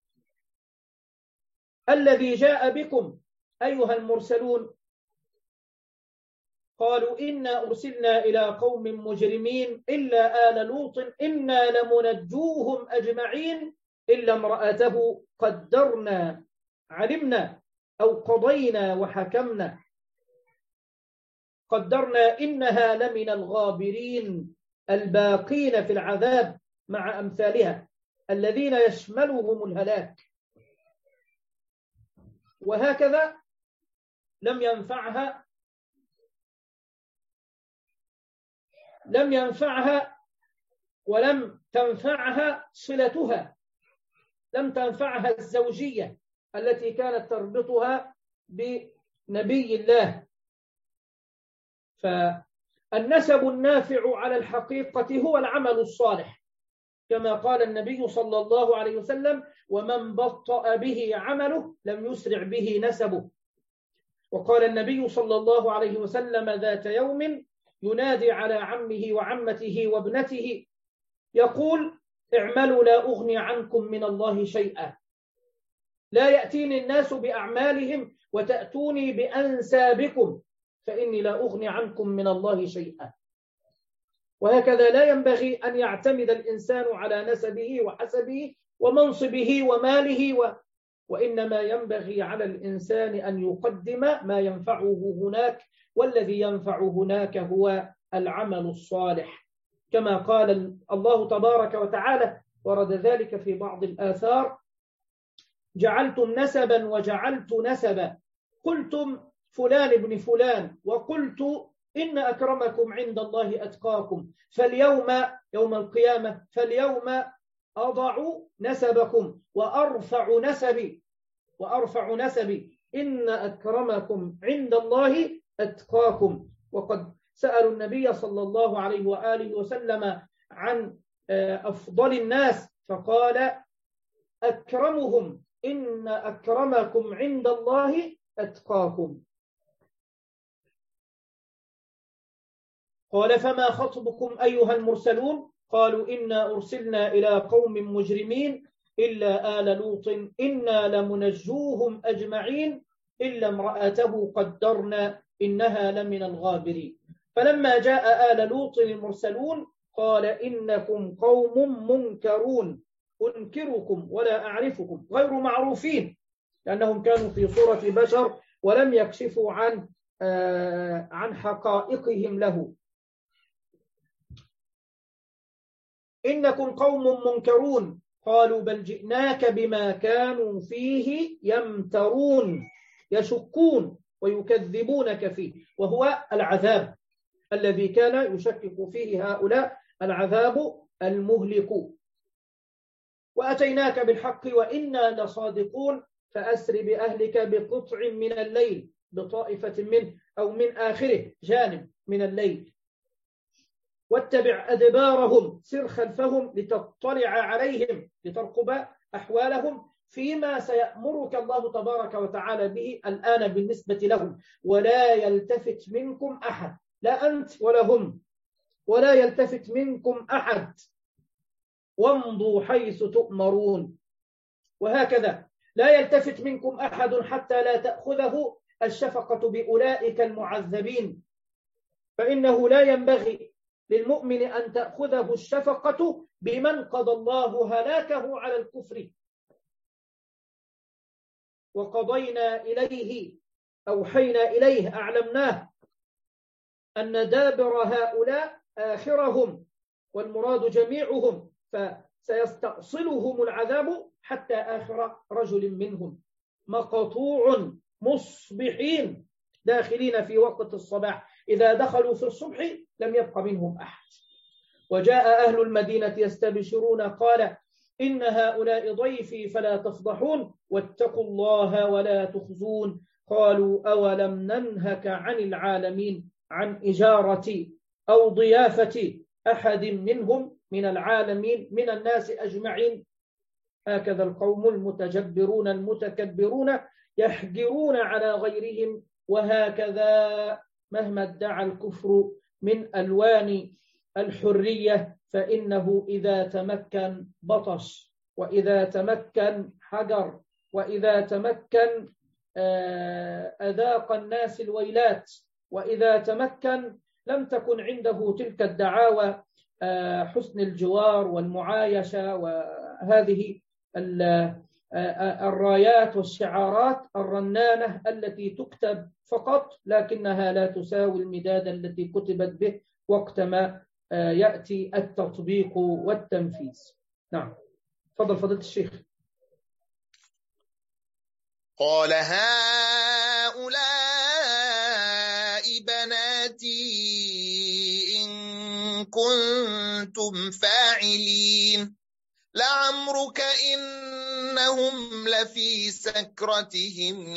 الذي جاء بكم أيها المرسلون؟ قالوا إنا أرسلنا إلى قوم مجرمين إلا آل لوط إنا لمنجوهم أجمعين إلا امرأته قدرنا علمنا أو قضينا وحكمنا. قدرنا إنها لمن الغابرين الباقين في العذاب مع أمثالها الذين يشملهم الهلاك. وهكذا لم ينفعها ولم تنفعها صلتها، لم تنفعها الزوجية التي كانت تربطها بنبي الله. فالنسب النافع على الحقيقة هو العمل الصالح، كما قال النبي صلى الله عليه وسلم ومن بطأ به عمله لم يسرع به نسبه. وقال النبي صلى الله عليه وسلم ذات يوم ينادي على عمه وعمته وابنته يقول اعملوا لا أغني عنكم من الله شيئا. لا يأتيني الناس بأعمالهم وتأتوني بأنسابكم فإني لا أغني عنكم من الله شيئا. وهكذا لا ينبغي أن يعتمد الإنسان على نسبه وحسبه ومنصبه وماله وإنما ينبغي على الإنسان أن يقدم ما ينفعه هناك، والذي ينفع هناك هو العمل الصالح، كما قال الله تبارك وتعالى ورد ذلك في بعض الآثار جعلتم نسبا وجعلت نسبا قلتم فلان ابن فلان وقلت إن أكرمكم عند الله أتقاكم فاليوم يوم القيامة فاليوم أضع نسبكم وأرفع نسبي إن أكرمكم عند الله أتقاكم. وقد سألوا النبي صلى الله عليه وآله وسلم عن أفضل الناس فقال أكرمهم إن أكرمكم عند الله أتقاكم. قال فما خطبكم أيها المرسلون؟ قالوا إنا أرسلنا إلى قوم مجرمين إلا آل لوط إنا لمنجوهم أجمعين إلا امرأته قدرنا إنها لمن الغابرين. فلما جاء آل لوط المرسلون قال إنكم قوم منكرون أنكركم ولا أعرفكم، غير معروفين لأنهم كانوا في صورة بشر ولم يكشفوا عن حقائقهم له. إنكم قوم منكرون قالوا بل جئناك بما كانوا فيه يمترون، يشكون ويكذبونك فيه، وهو العذاب الذي كان يشكك فيه هؤلاء، العذاب المهلك. وأتيناك بالحق وإنا لصادقون فأسر بأهلك بقطع من الليل بطائفة منه أو من آخره جانب من الليل واتبع أدبارهم سر خلفهم لتطلع عليهم لترقب أحوالهم فيما سيأمرك الله تبارك وتعالى به الآن بالنسبة لهم، ولا يلتفت منكم أحد، لا أنت ولا هم، ولا يلتفت منكم أحد وامضوا حيث تؤمرون. وهكذا لا يلتفت منكم أحد حتى لا تأخذه الشفقة بأولئك المعذبين، فإنه لا ينبغي للمؤمن أن تأخذه الشفقة بمن قضى الله هلاكه على الكفر. وقضينا إليه أوحينا إليه أعلمناه أن دابر هؤلاء آخرهم، والمراد جميعهم، فسيستأصلهم العذاب حتى آخر رجل منهم، مقطوع مصبحين داخلين في وقت الصباح، إذا دخلوا في الصبح لم يبق منهم أحد. وجاء أهل المدينة يستبشرون قال إن هؤلاء ضيفي فلا تفضحون واتقوا الله ولا تخزون. قالوا أولم ننهك عن العالمين، عن إجارة أو ضيافة أحد منهم من العالمين من الناس أجمعين. هكذا القوم المتجبرون المتكبرون يحجرون على غيرهم، وهكذا مهما ادعى الكفر من ألوان الحرية فإنه إذا تمكن بطش، وإذا تمكن حجر، وإذا تمكن أذاق الناس الويلات، وإذا تمكن لم تكن عنده تلك الدعاوى حسن الجوار والمعايشة وهذه الرايات والشعارات الرنانة التي تكتب فقط لكنها لا تساوي المداد التي كتبت به وقتما يأتي التطبيق والتنفيذ. نعم، تفضل فضيلة الشيخ. قال هؤلاء بناتي إن كنتم فاعلين لعمرك إنهم لفي سكرتهم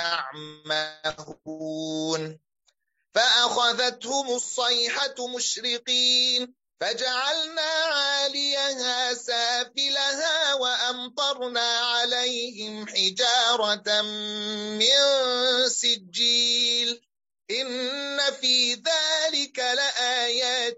يعمهون فأخذتهم الصيحة مشرقين فجعلنا عاليها سافلها وأمطرنا عليهم حجارة من سجيل إن في ذلك لآيات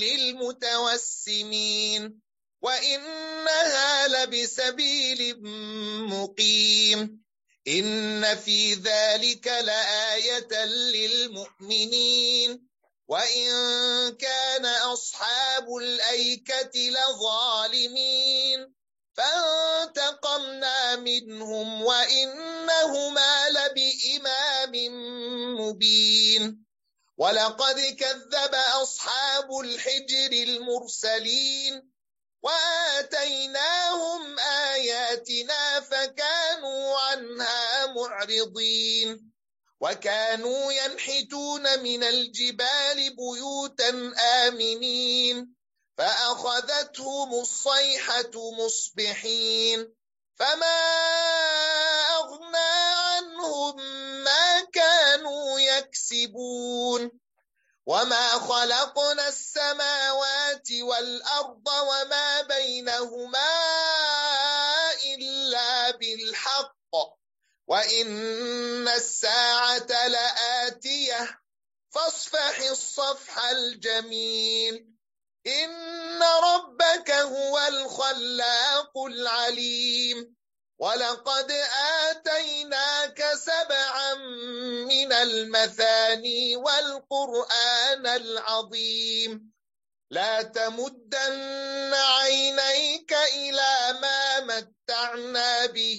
للمتوسمين وإنها لبسبيل مقيم إن في ذلك لآية للمؤمنين وإن كان أصحاب الأيكة لظالمين فانتقمنا منهم وإنهما لبإمام مبين ولقد كذب أصحاب الحجر المرسلين وآتيناهم آياتنا فكانوا عنها معرضين وكانوا ينحتون من الجبال بيوتا آمنين فأخذتهم الصيحة مصبحين فما أغنى عنهم ما كانوا يكسبون وما خلقنا السماوات والأرض وما بينهما إلا بالحق وإن الساعة لآتية فاصفح الصفح الجميل إن ربك هو الخلاق العليم ولقد آتيناك 7 من المثاني والقرآن العظيم لا تمدن عينيك إلى ما متعنا به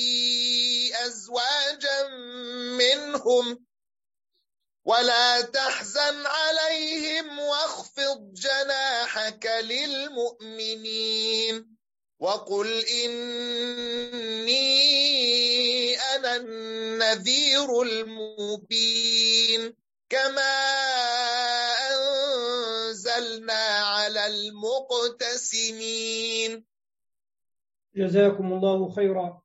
أزواجا منهم ولا تحزن عليهم واخفض جناحك للمؤمنين وقل إني أنا النذير المبين كما أنزلنا على المقتسمين. جزاكم الله خيرا.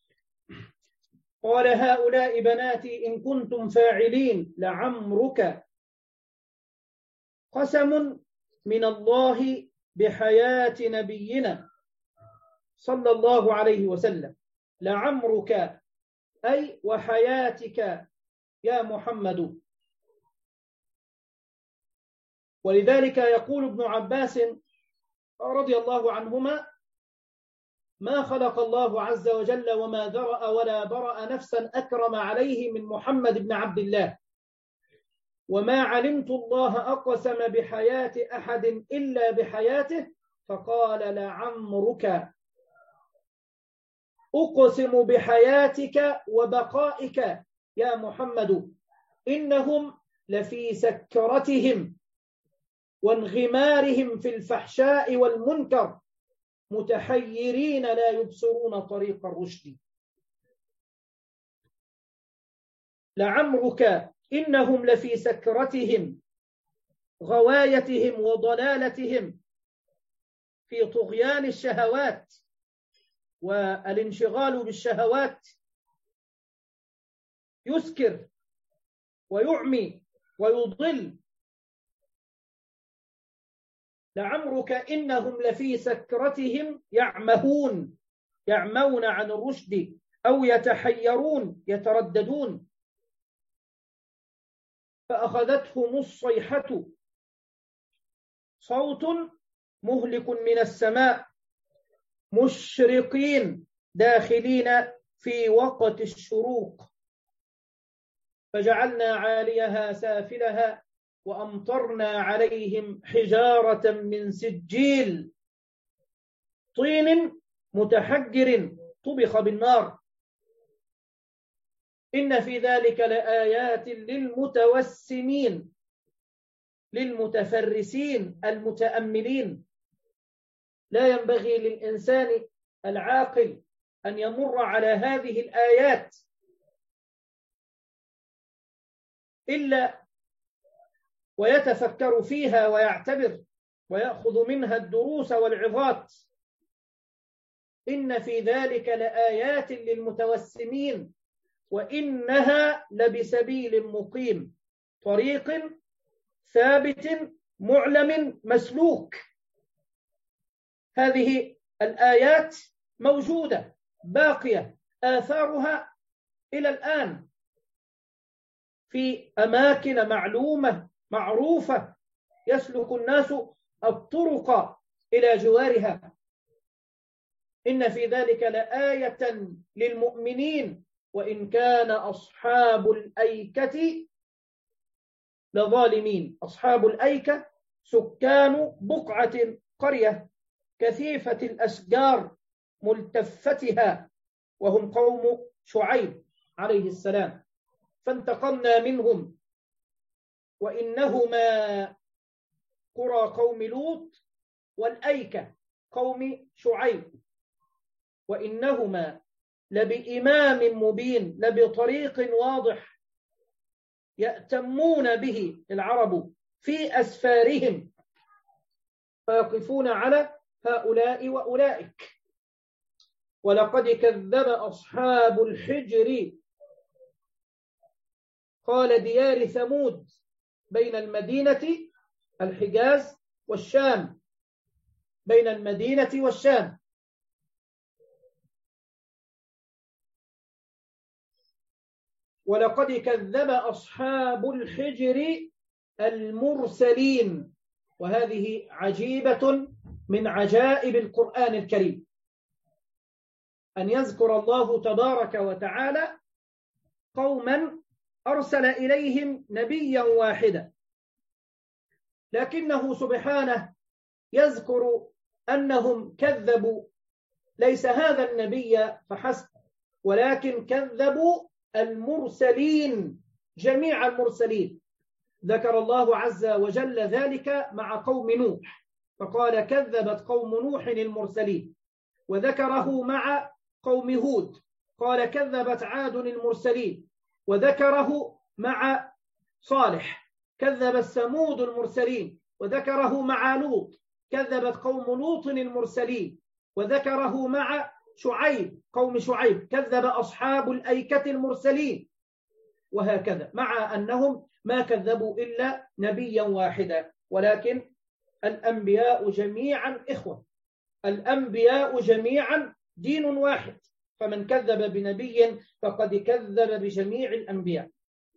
قال هؤلاء بناتي إن كنتم فاعلين لعمرك قسم من الله بحياة نبينا صلى الله عليه وسلم. لعمرك أي وحياتك يا محمد. ولذلك يقول ابن عباس رضي الله عنهما ما خلق الله عز وجل وما ذرأ ولا برأ نفسا أكرم عليه من محمد بن عبد الله وما علمت الله أقسم بحياة أحد إلا بحياته فقال لعمرك أقسم بحياتك وبقائك يا محمد إنهم لفي سكرتهم وانغمارهم في الفحشاء والمنكر متحيرين لا يبصرون طريق الرشد. لعمرك إنهم لفي سكرتهم غوايتهم وضلالتهم في طغيان الشهوات، والانشغال بالشهوات يسكر ويعمي ويضل. لعمرك إنهم لفي سكرتهم يعمون عن الرشد أو يتحيرون يترددون. فأخذتهم الصيحة، صوت مهلك من السماء، مشرقين داخلين في وقت الشروق، فجعلنا عاليها سافلها وأمطرنا عليهم حجارة من سجيل، طين متحجر طبخ بالنار. إن في ذلك لآيات للمتوسمين، للمتفرسين المتأملين. لا ينبغي للإنسان العاقل أن يمر على هذه الآيات إلا ويتفكر فيها ويعتبر ويأخذ منها الدروس والعظات. إن في ذلك لآيات للمتوسمين وإنها لبسبيل مقيم، طريق ثابت معلم مسلوك. هذه الآيات موجودة باقية، آثارها إلى الآن في أماكن معلومة معروفة يسلك الناس الطرق إلى جوارها. إن في ذلك لآية للمؤمنين وإن كان أصحاب الأيكة لظالمين. أصحاب الأيكة سكان بقعة قرية كثيفة الأشجار ملتفتها، وهم قوم شعيب عليه السلام، فانتقمنا منهم وإنهما قرى قوم لوط والأيكة قوم شعيب، وإنهما لبإمام مبين، لبطريق واضح يأتمون به العرب في أسفارهم، فيقفون على هؤلاء وأولئك. ولقد كذب أصحاب الحجر قال ديار ثمود بين المدينة الحجاز والشام، بين المدينة والشام. ولقد كذب أصحاب الحجر المرسلين. وهذه عجيبة من عجائب القرآن الكريم، أن يذكر الله تبارك وتعالى قوما أرسل إليهم نبيا واحدا، لكنه سبحانه يذكر أنهم كذبوا ليس هذا النبي فحسب، ولكن كذبوا المرسلين، جميع المرسلين. ذكر الله عز وجل ذلك مع قوم نوح فقال كذبت قوم نوح المرسلين، وذكره مع قوم هود قال كذبت عاد المرسلين، وذكره مع صالح كذبت ثمود المرسلين، وذكره مع لوط كذبت قوم لوط المرسلين، وذكره مع شعيب قوم شعيب كذب أصحاب الأيكة المرسلين، وهكذا، مع أنهم ما كذبوا إلا نبيا واحدا. ولكن الأنبياء جميعا إخوة، الأنبياء جميعا دين واحد، فمن كذب بنبي فقد كذب بجميع الأنبياء.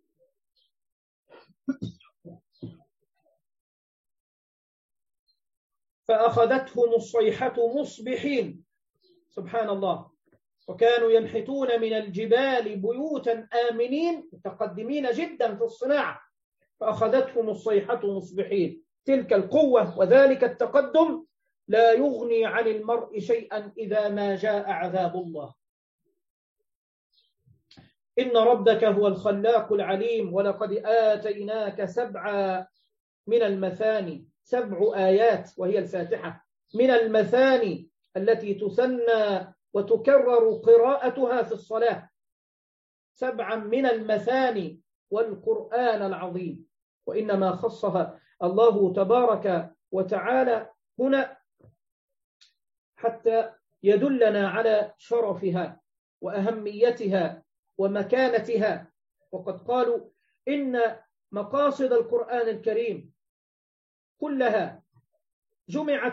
فأخذتهم الصيحة مصبحين، سبحان الله، وكانوا ينحتون من الجبال بيوتا آمنين متقدمين جدا في الصناعة. فأخذتهم الصيحة مصبحين. تلك القوة وذلك التقدم لا يغني عن المرء شيئا إذا ما جاء عذاب الله. إن ربك هو الخلاق العليم ولقد آتيناك 7 من المثاني، 7 آيات وهي الفاتحة من المثاني التي تثنى وتكرر قراءتها في الصلاة، 7 من المثاني والقرآن العظيم. وإنما خصها الله تبارك وتعالى هنا حتى يدلنا على شرفها وأهميتها ومكانتها. وقد قالوا إن مقاصد القرآن الكريم كلها جمعت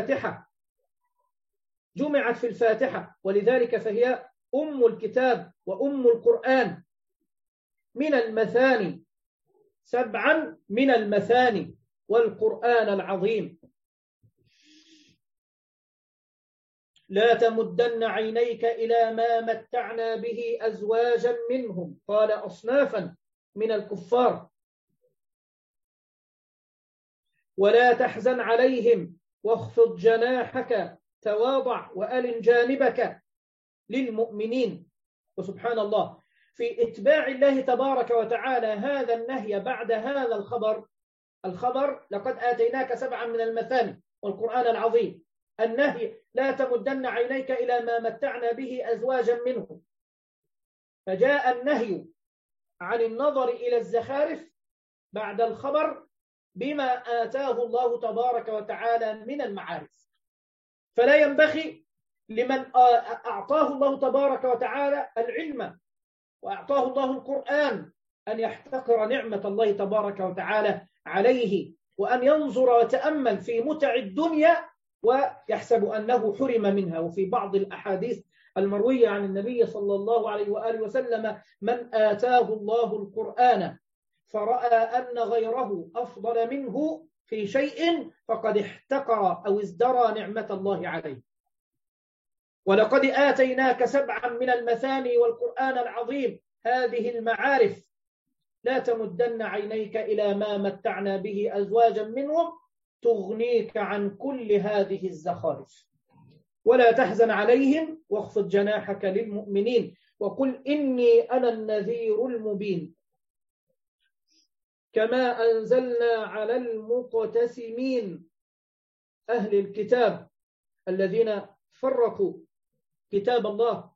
في الفاتحة، ولذلك فهي أم الكتاب وأم القرآن. من المثاني، 7 من المثاني والقرآن العظيم. لا تمدن عينيك إلى ما متعنا به أزواجا منهم، قال أصنافا من الكفار، ولا تحزن عليهم واخفض جناحك تواضع وألن جانبك للمؤمنين. وسبحان الله، في إتباع الله تبارك وتعالى هذا النهي بعد هذا الخبر لقد آتيناك 7 من المثاني والقرآن العظيم، النهي لا تمدن عينيك إلى ما متعنا به أزواجا منهم، فجاء النهي عن النظر إلى الزخارف بعد الخبر بما آتاه الله تبارك وتعالى من المعارف. فلا ينبغي لمن أعطاه الله تبارك وتعالى العلم وأعطاه الله القرآن أن يحتقر نعمة الله تبارك وتعالى عليه، وأن ينظر ويتأمل في متع الدنيا ويحسب أنه حرم منها. وفي بعض الأحاديث المروية عن النبي صلى الله عليه وآله وسلم: من آتاه الله القرآن فرأى أن غيره أفضل منه في شيء فقد احتقر أو ازدرى نعمة الله عليه. ولقد آتيناك 7 من المثاني والقرآن العظيم، هذه المعارف. لا تمدن عينيك إلى ما متعنا به أزواجا منهم تغنيك عن كل هذه الزخارف، ولا تحزن عليهم واخفض جناحك للمؤمنين وقل إني أنا النذير المبين. كما أنزلنا على المقتسمين، أهل الكتاب الذين فرقوا كتاب الله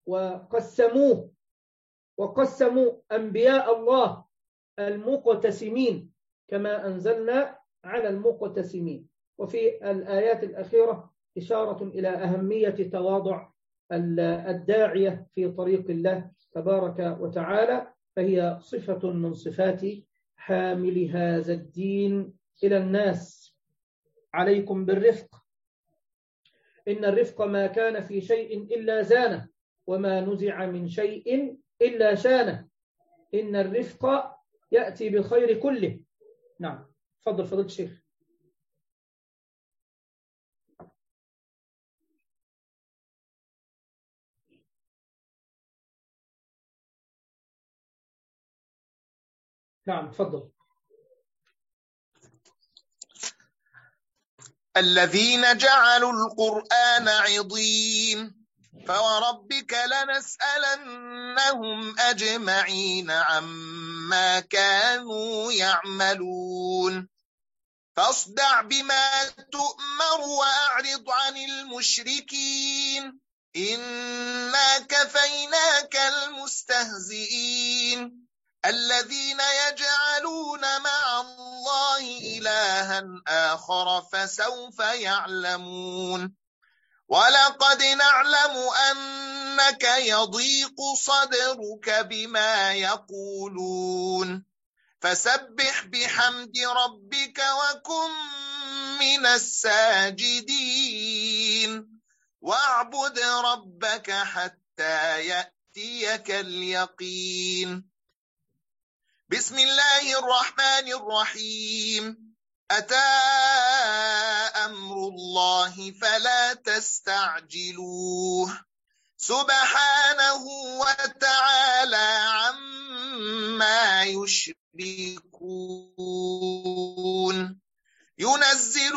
وقسموا أنبياء الله، المقتسمين، كما أنزلنا على المقتسمين. وفي الآيات الأخيرة إشارة إلى أهمية تواضع الداعية في طريق الله تبارك وتعالى، فهي صفة من صفات حامل هذا الدين إلى الناس. عليكم بالرفق، إن الرفق ما كان في شيء إلا زانه، وما نزع من شيء إلا شانه. إن الرفق يأتي بالخير كله. نعم، تفضل فضيلة الشيخ. نعم تفضل. الذين جعلوا القرآن عضين فوربك لنسألنهم أجمعين عما كانوا يعملون فاصدع بما تؤمر وأعرض عن المشركين إنا كفيناك المستهزئين الذين يجعلون مع الله إلها آخر فسوف يعلمون ولقد نعلم أنك يضيق صدرك بما يقولون فسبح بحمد ربك وكن من الساجدين واعبد ربك حتى يأتيك اليقين. بسم الله الرحمن الرحيم. أتى أمر الله فلا تستعجلوه سبحانه وتعالى عما يشركون ينزل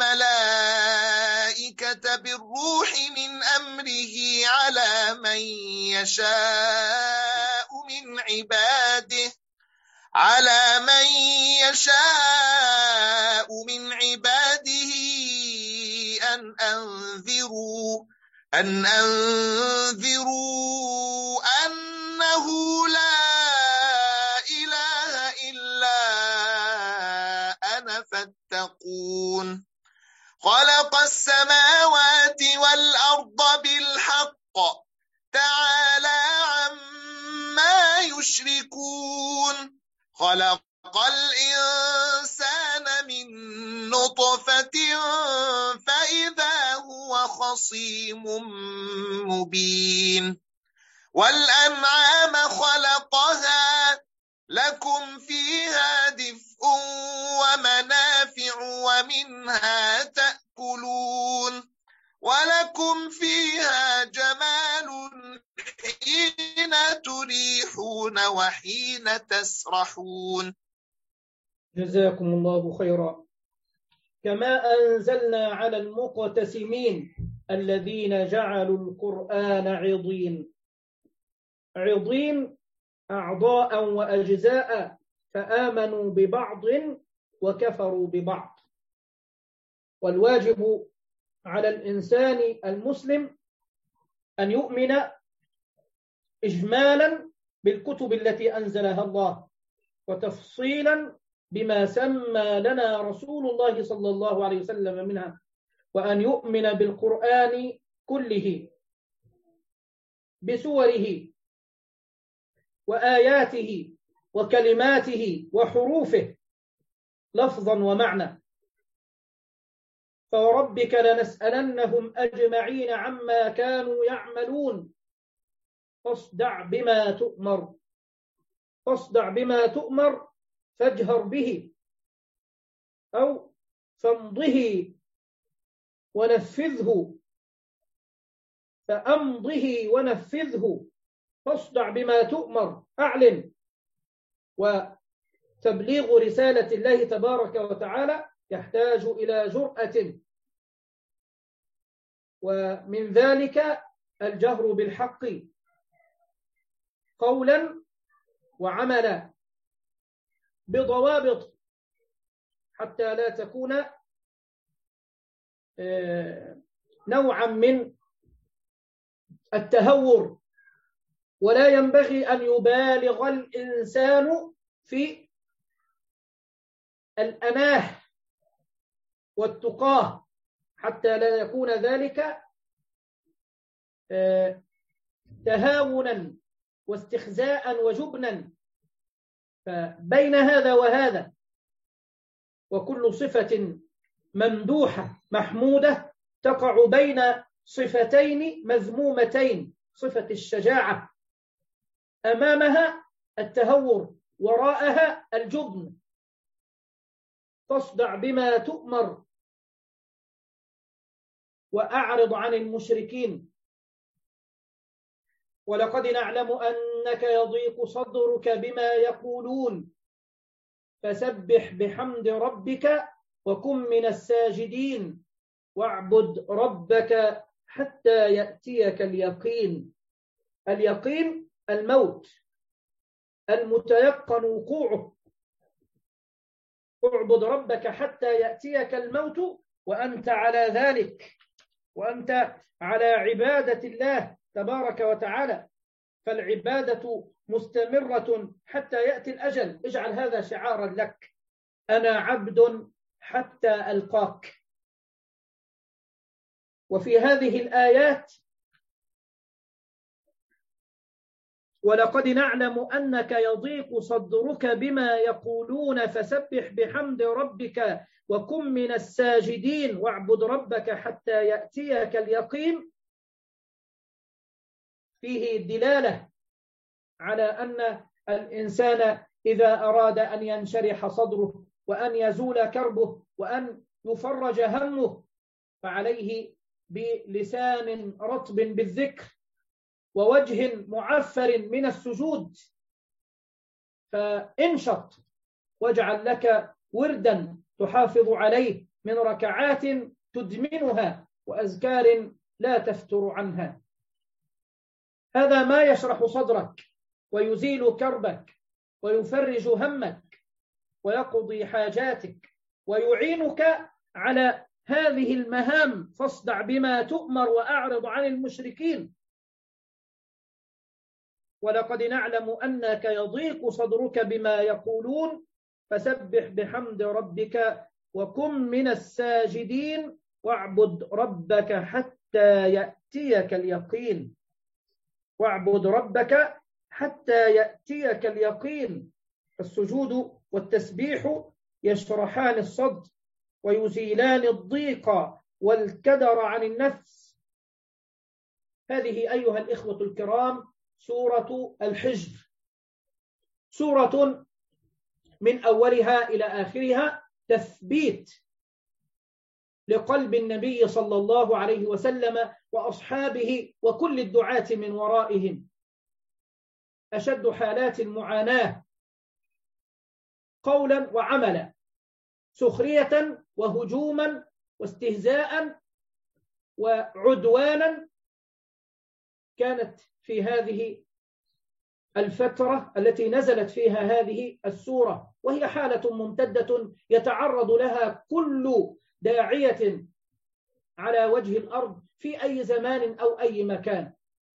الملائكة بالروح من أمره على من يشاء من عباده أن أنذروا أنه لا إله إلا أنا فاتقون خلق السماوات والأرض بالحق تعالى عما يشركون خلق الإنسان من نطفة فإذا هو خصيم مبين والأنعام خلقها لكم فيها دفء ومنافع ومنها تأكلون ولكم فيها جمال حين تريحون وحين تسرحون. جزاكم الله خيرا. كما أنزلنا على المقتسمين الذين جعلوا القرآن عضين أعضاء وأجزاء فآمنوا ببعض وكفروا ببعض. والواجب على الإنسان المسلم أن يؤمن إجمالا بالكتب التي أنزلها الله وتفصيلا بما سمى لنا رسول الله صلى الله عليه وسلم منها، وأن يؤمن بالقرآن كله بسوره وآياته وكلماته وحروفه لفظا ومعنى. فوربك لنسألنهم أجمعين عما كانوا يعملون فاصدع بما تؤمر فاجهر به أو فامضه ونفذه فاصدع بما تؤمر أعلن. وتبليغ رسالة الله تبارك وتعالى يحتاج إلى جرأة، ومن ذلك الجهر بالحق قولا وعملا بضوابط حتى لا تكون نوعا من التهور، ولا ينبغي أن يبالغ الإنسان في الأناه والتقاه حتى لا يكون ذلك تهاونا واستخزاء وجبنا. فبين هذا وهذا وكل صفة ممدوحة محمودة تقع بين صفتين مذمومتين، صفة الشجاعة أمامها التهور وراءها الجبن. فاصدع بما تؤمر وأعرض عن المشركين. ولقد نعلم أنك يضيق صدرك بما يقولون فسبح بحمد ربك وكن من الساجدين واعبد ربك حتى يأتيك اليقين. اليقين الموت المتيقن وقوعه. اعبد ربك حتى يأتيك الموت وأنت على ذلك، وأنت على عبادة الله تبارك وتعالى. فالعبادة مستمرة حتى يأتي الأجل. اجعل هذا شعارا لك: أنا عبد حتى ألقاك. وفي هذه الآيات ولقد نعلم أنك يضيق صدرك بما يقولون فسبح بحمد ربك وكن من الساجدين واعبد ربك حتى يأتيك اليقين، فيه دلالة على أن الإنسان إذا أراد أن ينشرح صدره وأن يزول كربه وأن يفرج همه فعليه بلسان رطب بالذكر ووجه معفر من السجود. فانشط واجعل لك وردا تحافظ عليه من ركعات تدمنها وأذكار لا تفتر عنها. هذا ما يشرح صدرك ويزيل كربك ويفرج همك ويقضي حاجاتك ويعينك على هذه المهام، فاصدع بما تؤمر وأعرض عن المشركين. ولقد نعلم أنك يضيق صدرك بما يقولون فسبح بحمد ربك وكن من الساجدين واعبد ربك حتى يأتيك اليقين. واعبد ربك حتى يأتيك اليقين. السجود والتسبيح يشرحان الصدر ويزيلان الضيق والكدر عن النفس. هذه أيها الإخوة الكرام سورة الحجر، سورة من أولها إلى آخرها تثبيت لقلب النبي صلى الله عليه وسلم وأصحابه وكل الدعاة من ورائهم. أشد حالات المعاناة قولا وعملا، سخرية وهجوما واستهزاء وعدوانا، كانت في هذه الفترة التي نزلت فيها هذه السورة، وهي حالة ممتدة يتعرض لها كل داعية على وجه الأرض في أي زمان أو أي مكان.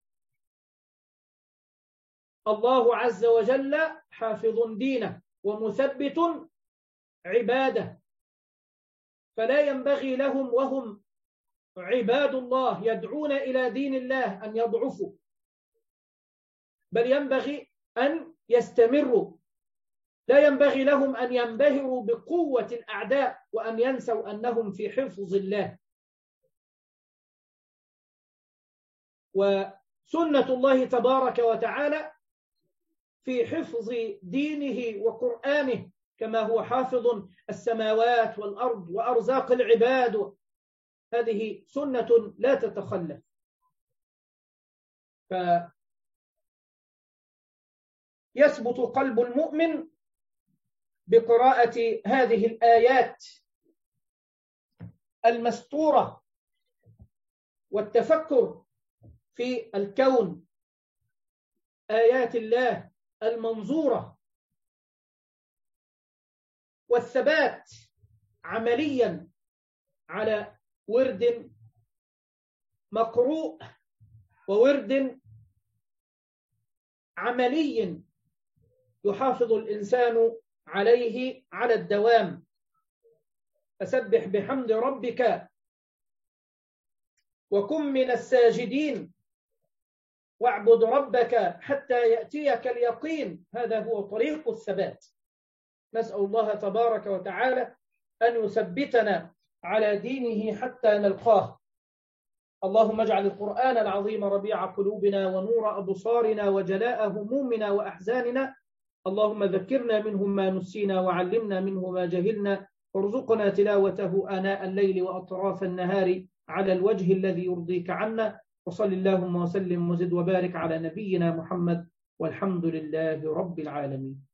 الله عز وجل حافظ دينه ومثبت عباده، فلا ينبغي لهم وهم عباد الله يدعون إلى دين الله أن يضعفوا، بل ينبغي أن يستمروا. لا ينبغي لهم أن ينبهروا بقوة الأعداء وأن ينسوا أنهم في حفظ الله. وسنة الله تبارك وتعالى في حفظ دينه وقرآنه كما هو حافظ السماوات والأرض وأرزاق العباد، هذه سنة لا تتخلف. فيثبت قلب المؤمن بقراءة هذه الآيات المستورة والتفكر في الكون، آيات الله المنظورة، والثبات عمليا على ورد مقروء وورد عملي يحافظ الإنسان عليه على الدوام. فسبح بحمد ربك وكن من الساجدين واعبد ربك حتى يأتيك اليقين. هذا هو طريق الثبات. نسأل الله تبارك وتعالى أن يثبتنا على دينه حتى نلقاه. اللهم اجعل القرآن العظيم ربيع قلوبنا ونور أبصارنا وجلاء همومنا وأحزاننا. اللهم ذكرنا منه ما نسينا وعلمنا منه ما جهلنا، وارزقنا تلاوته آناء الليل وأطراف النهار على الوجه الذي يرضيك عنا. وصل اللهم وسلم وزد وبارك على نبينا محمد، والحمد لله رب العالمين.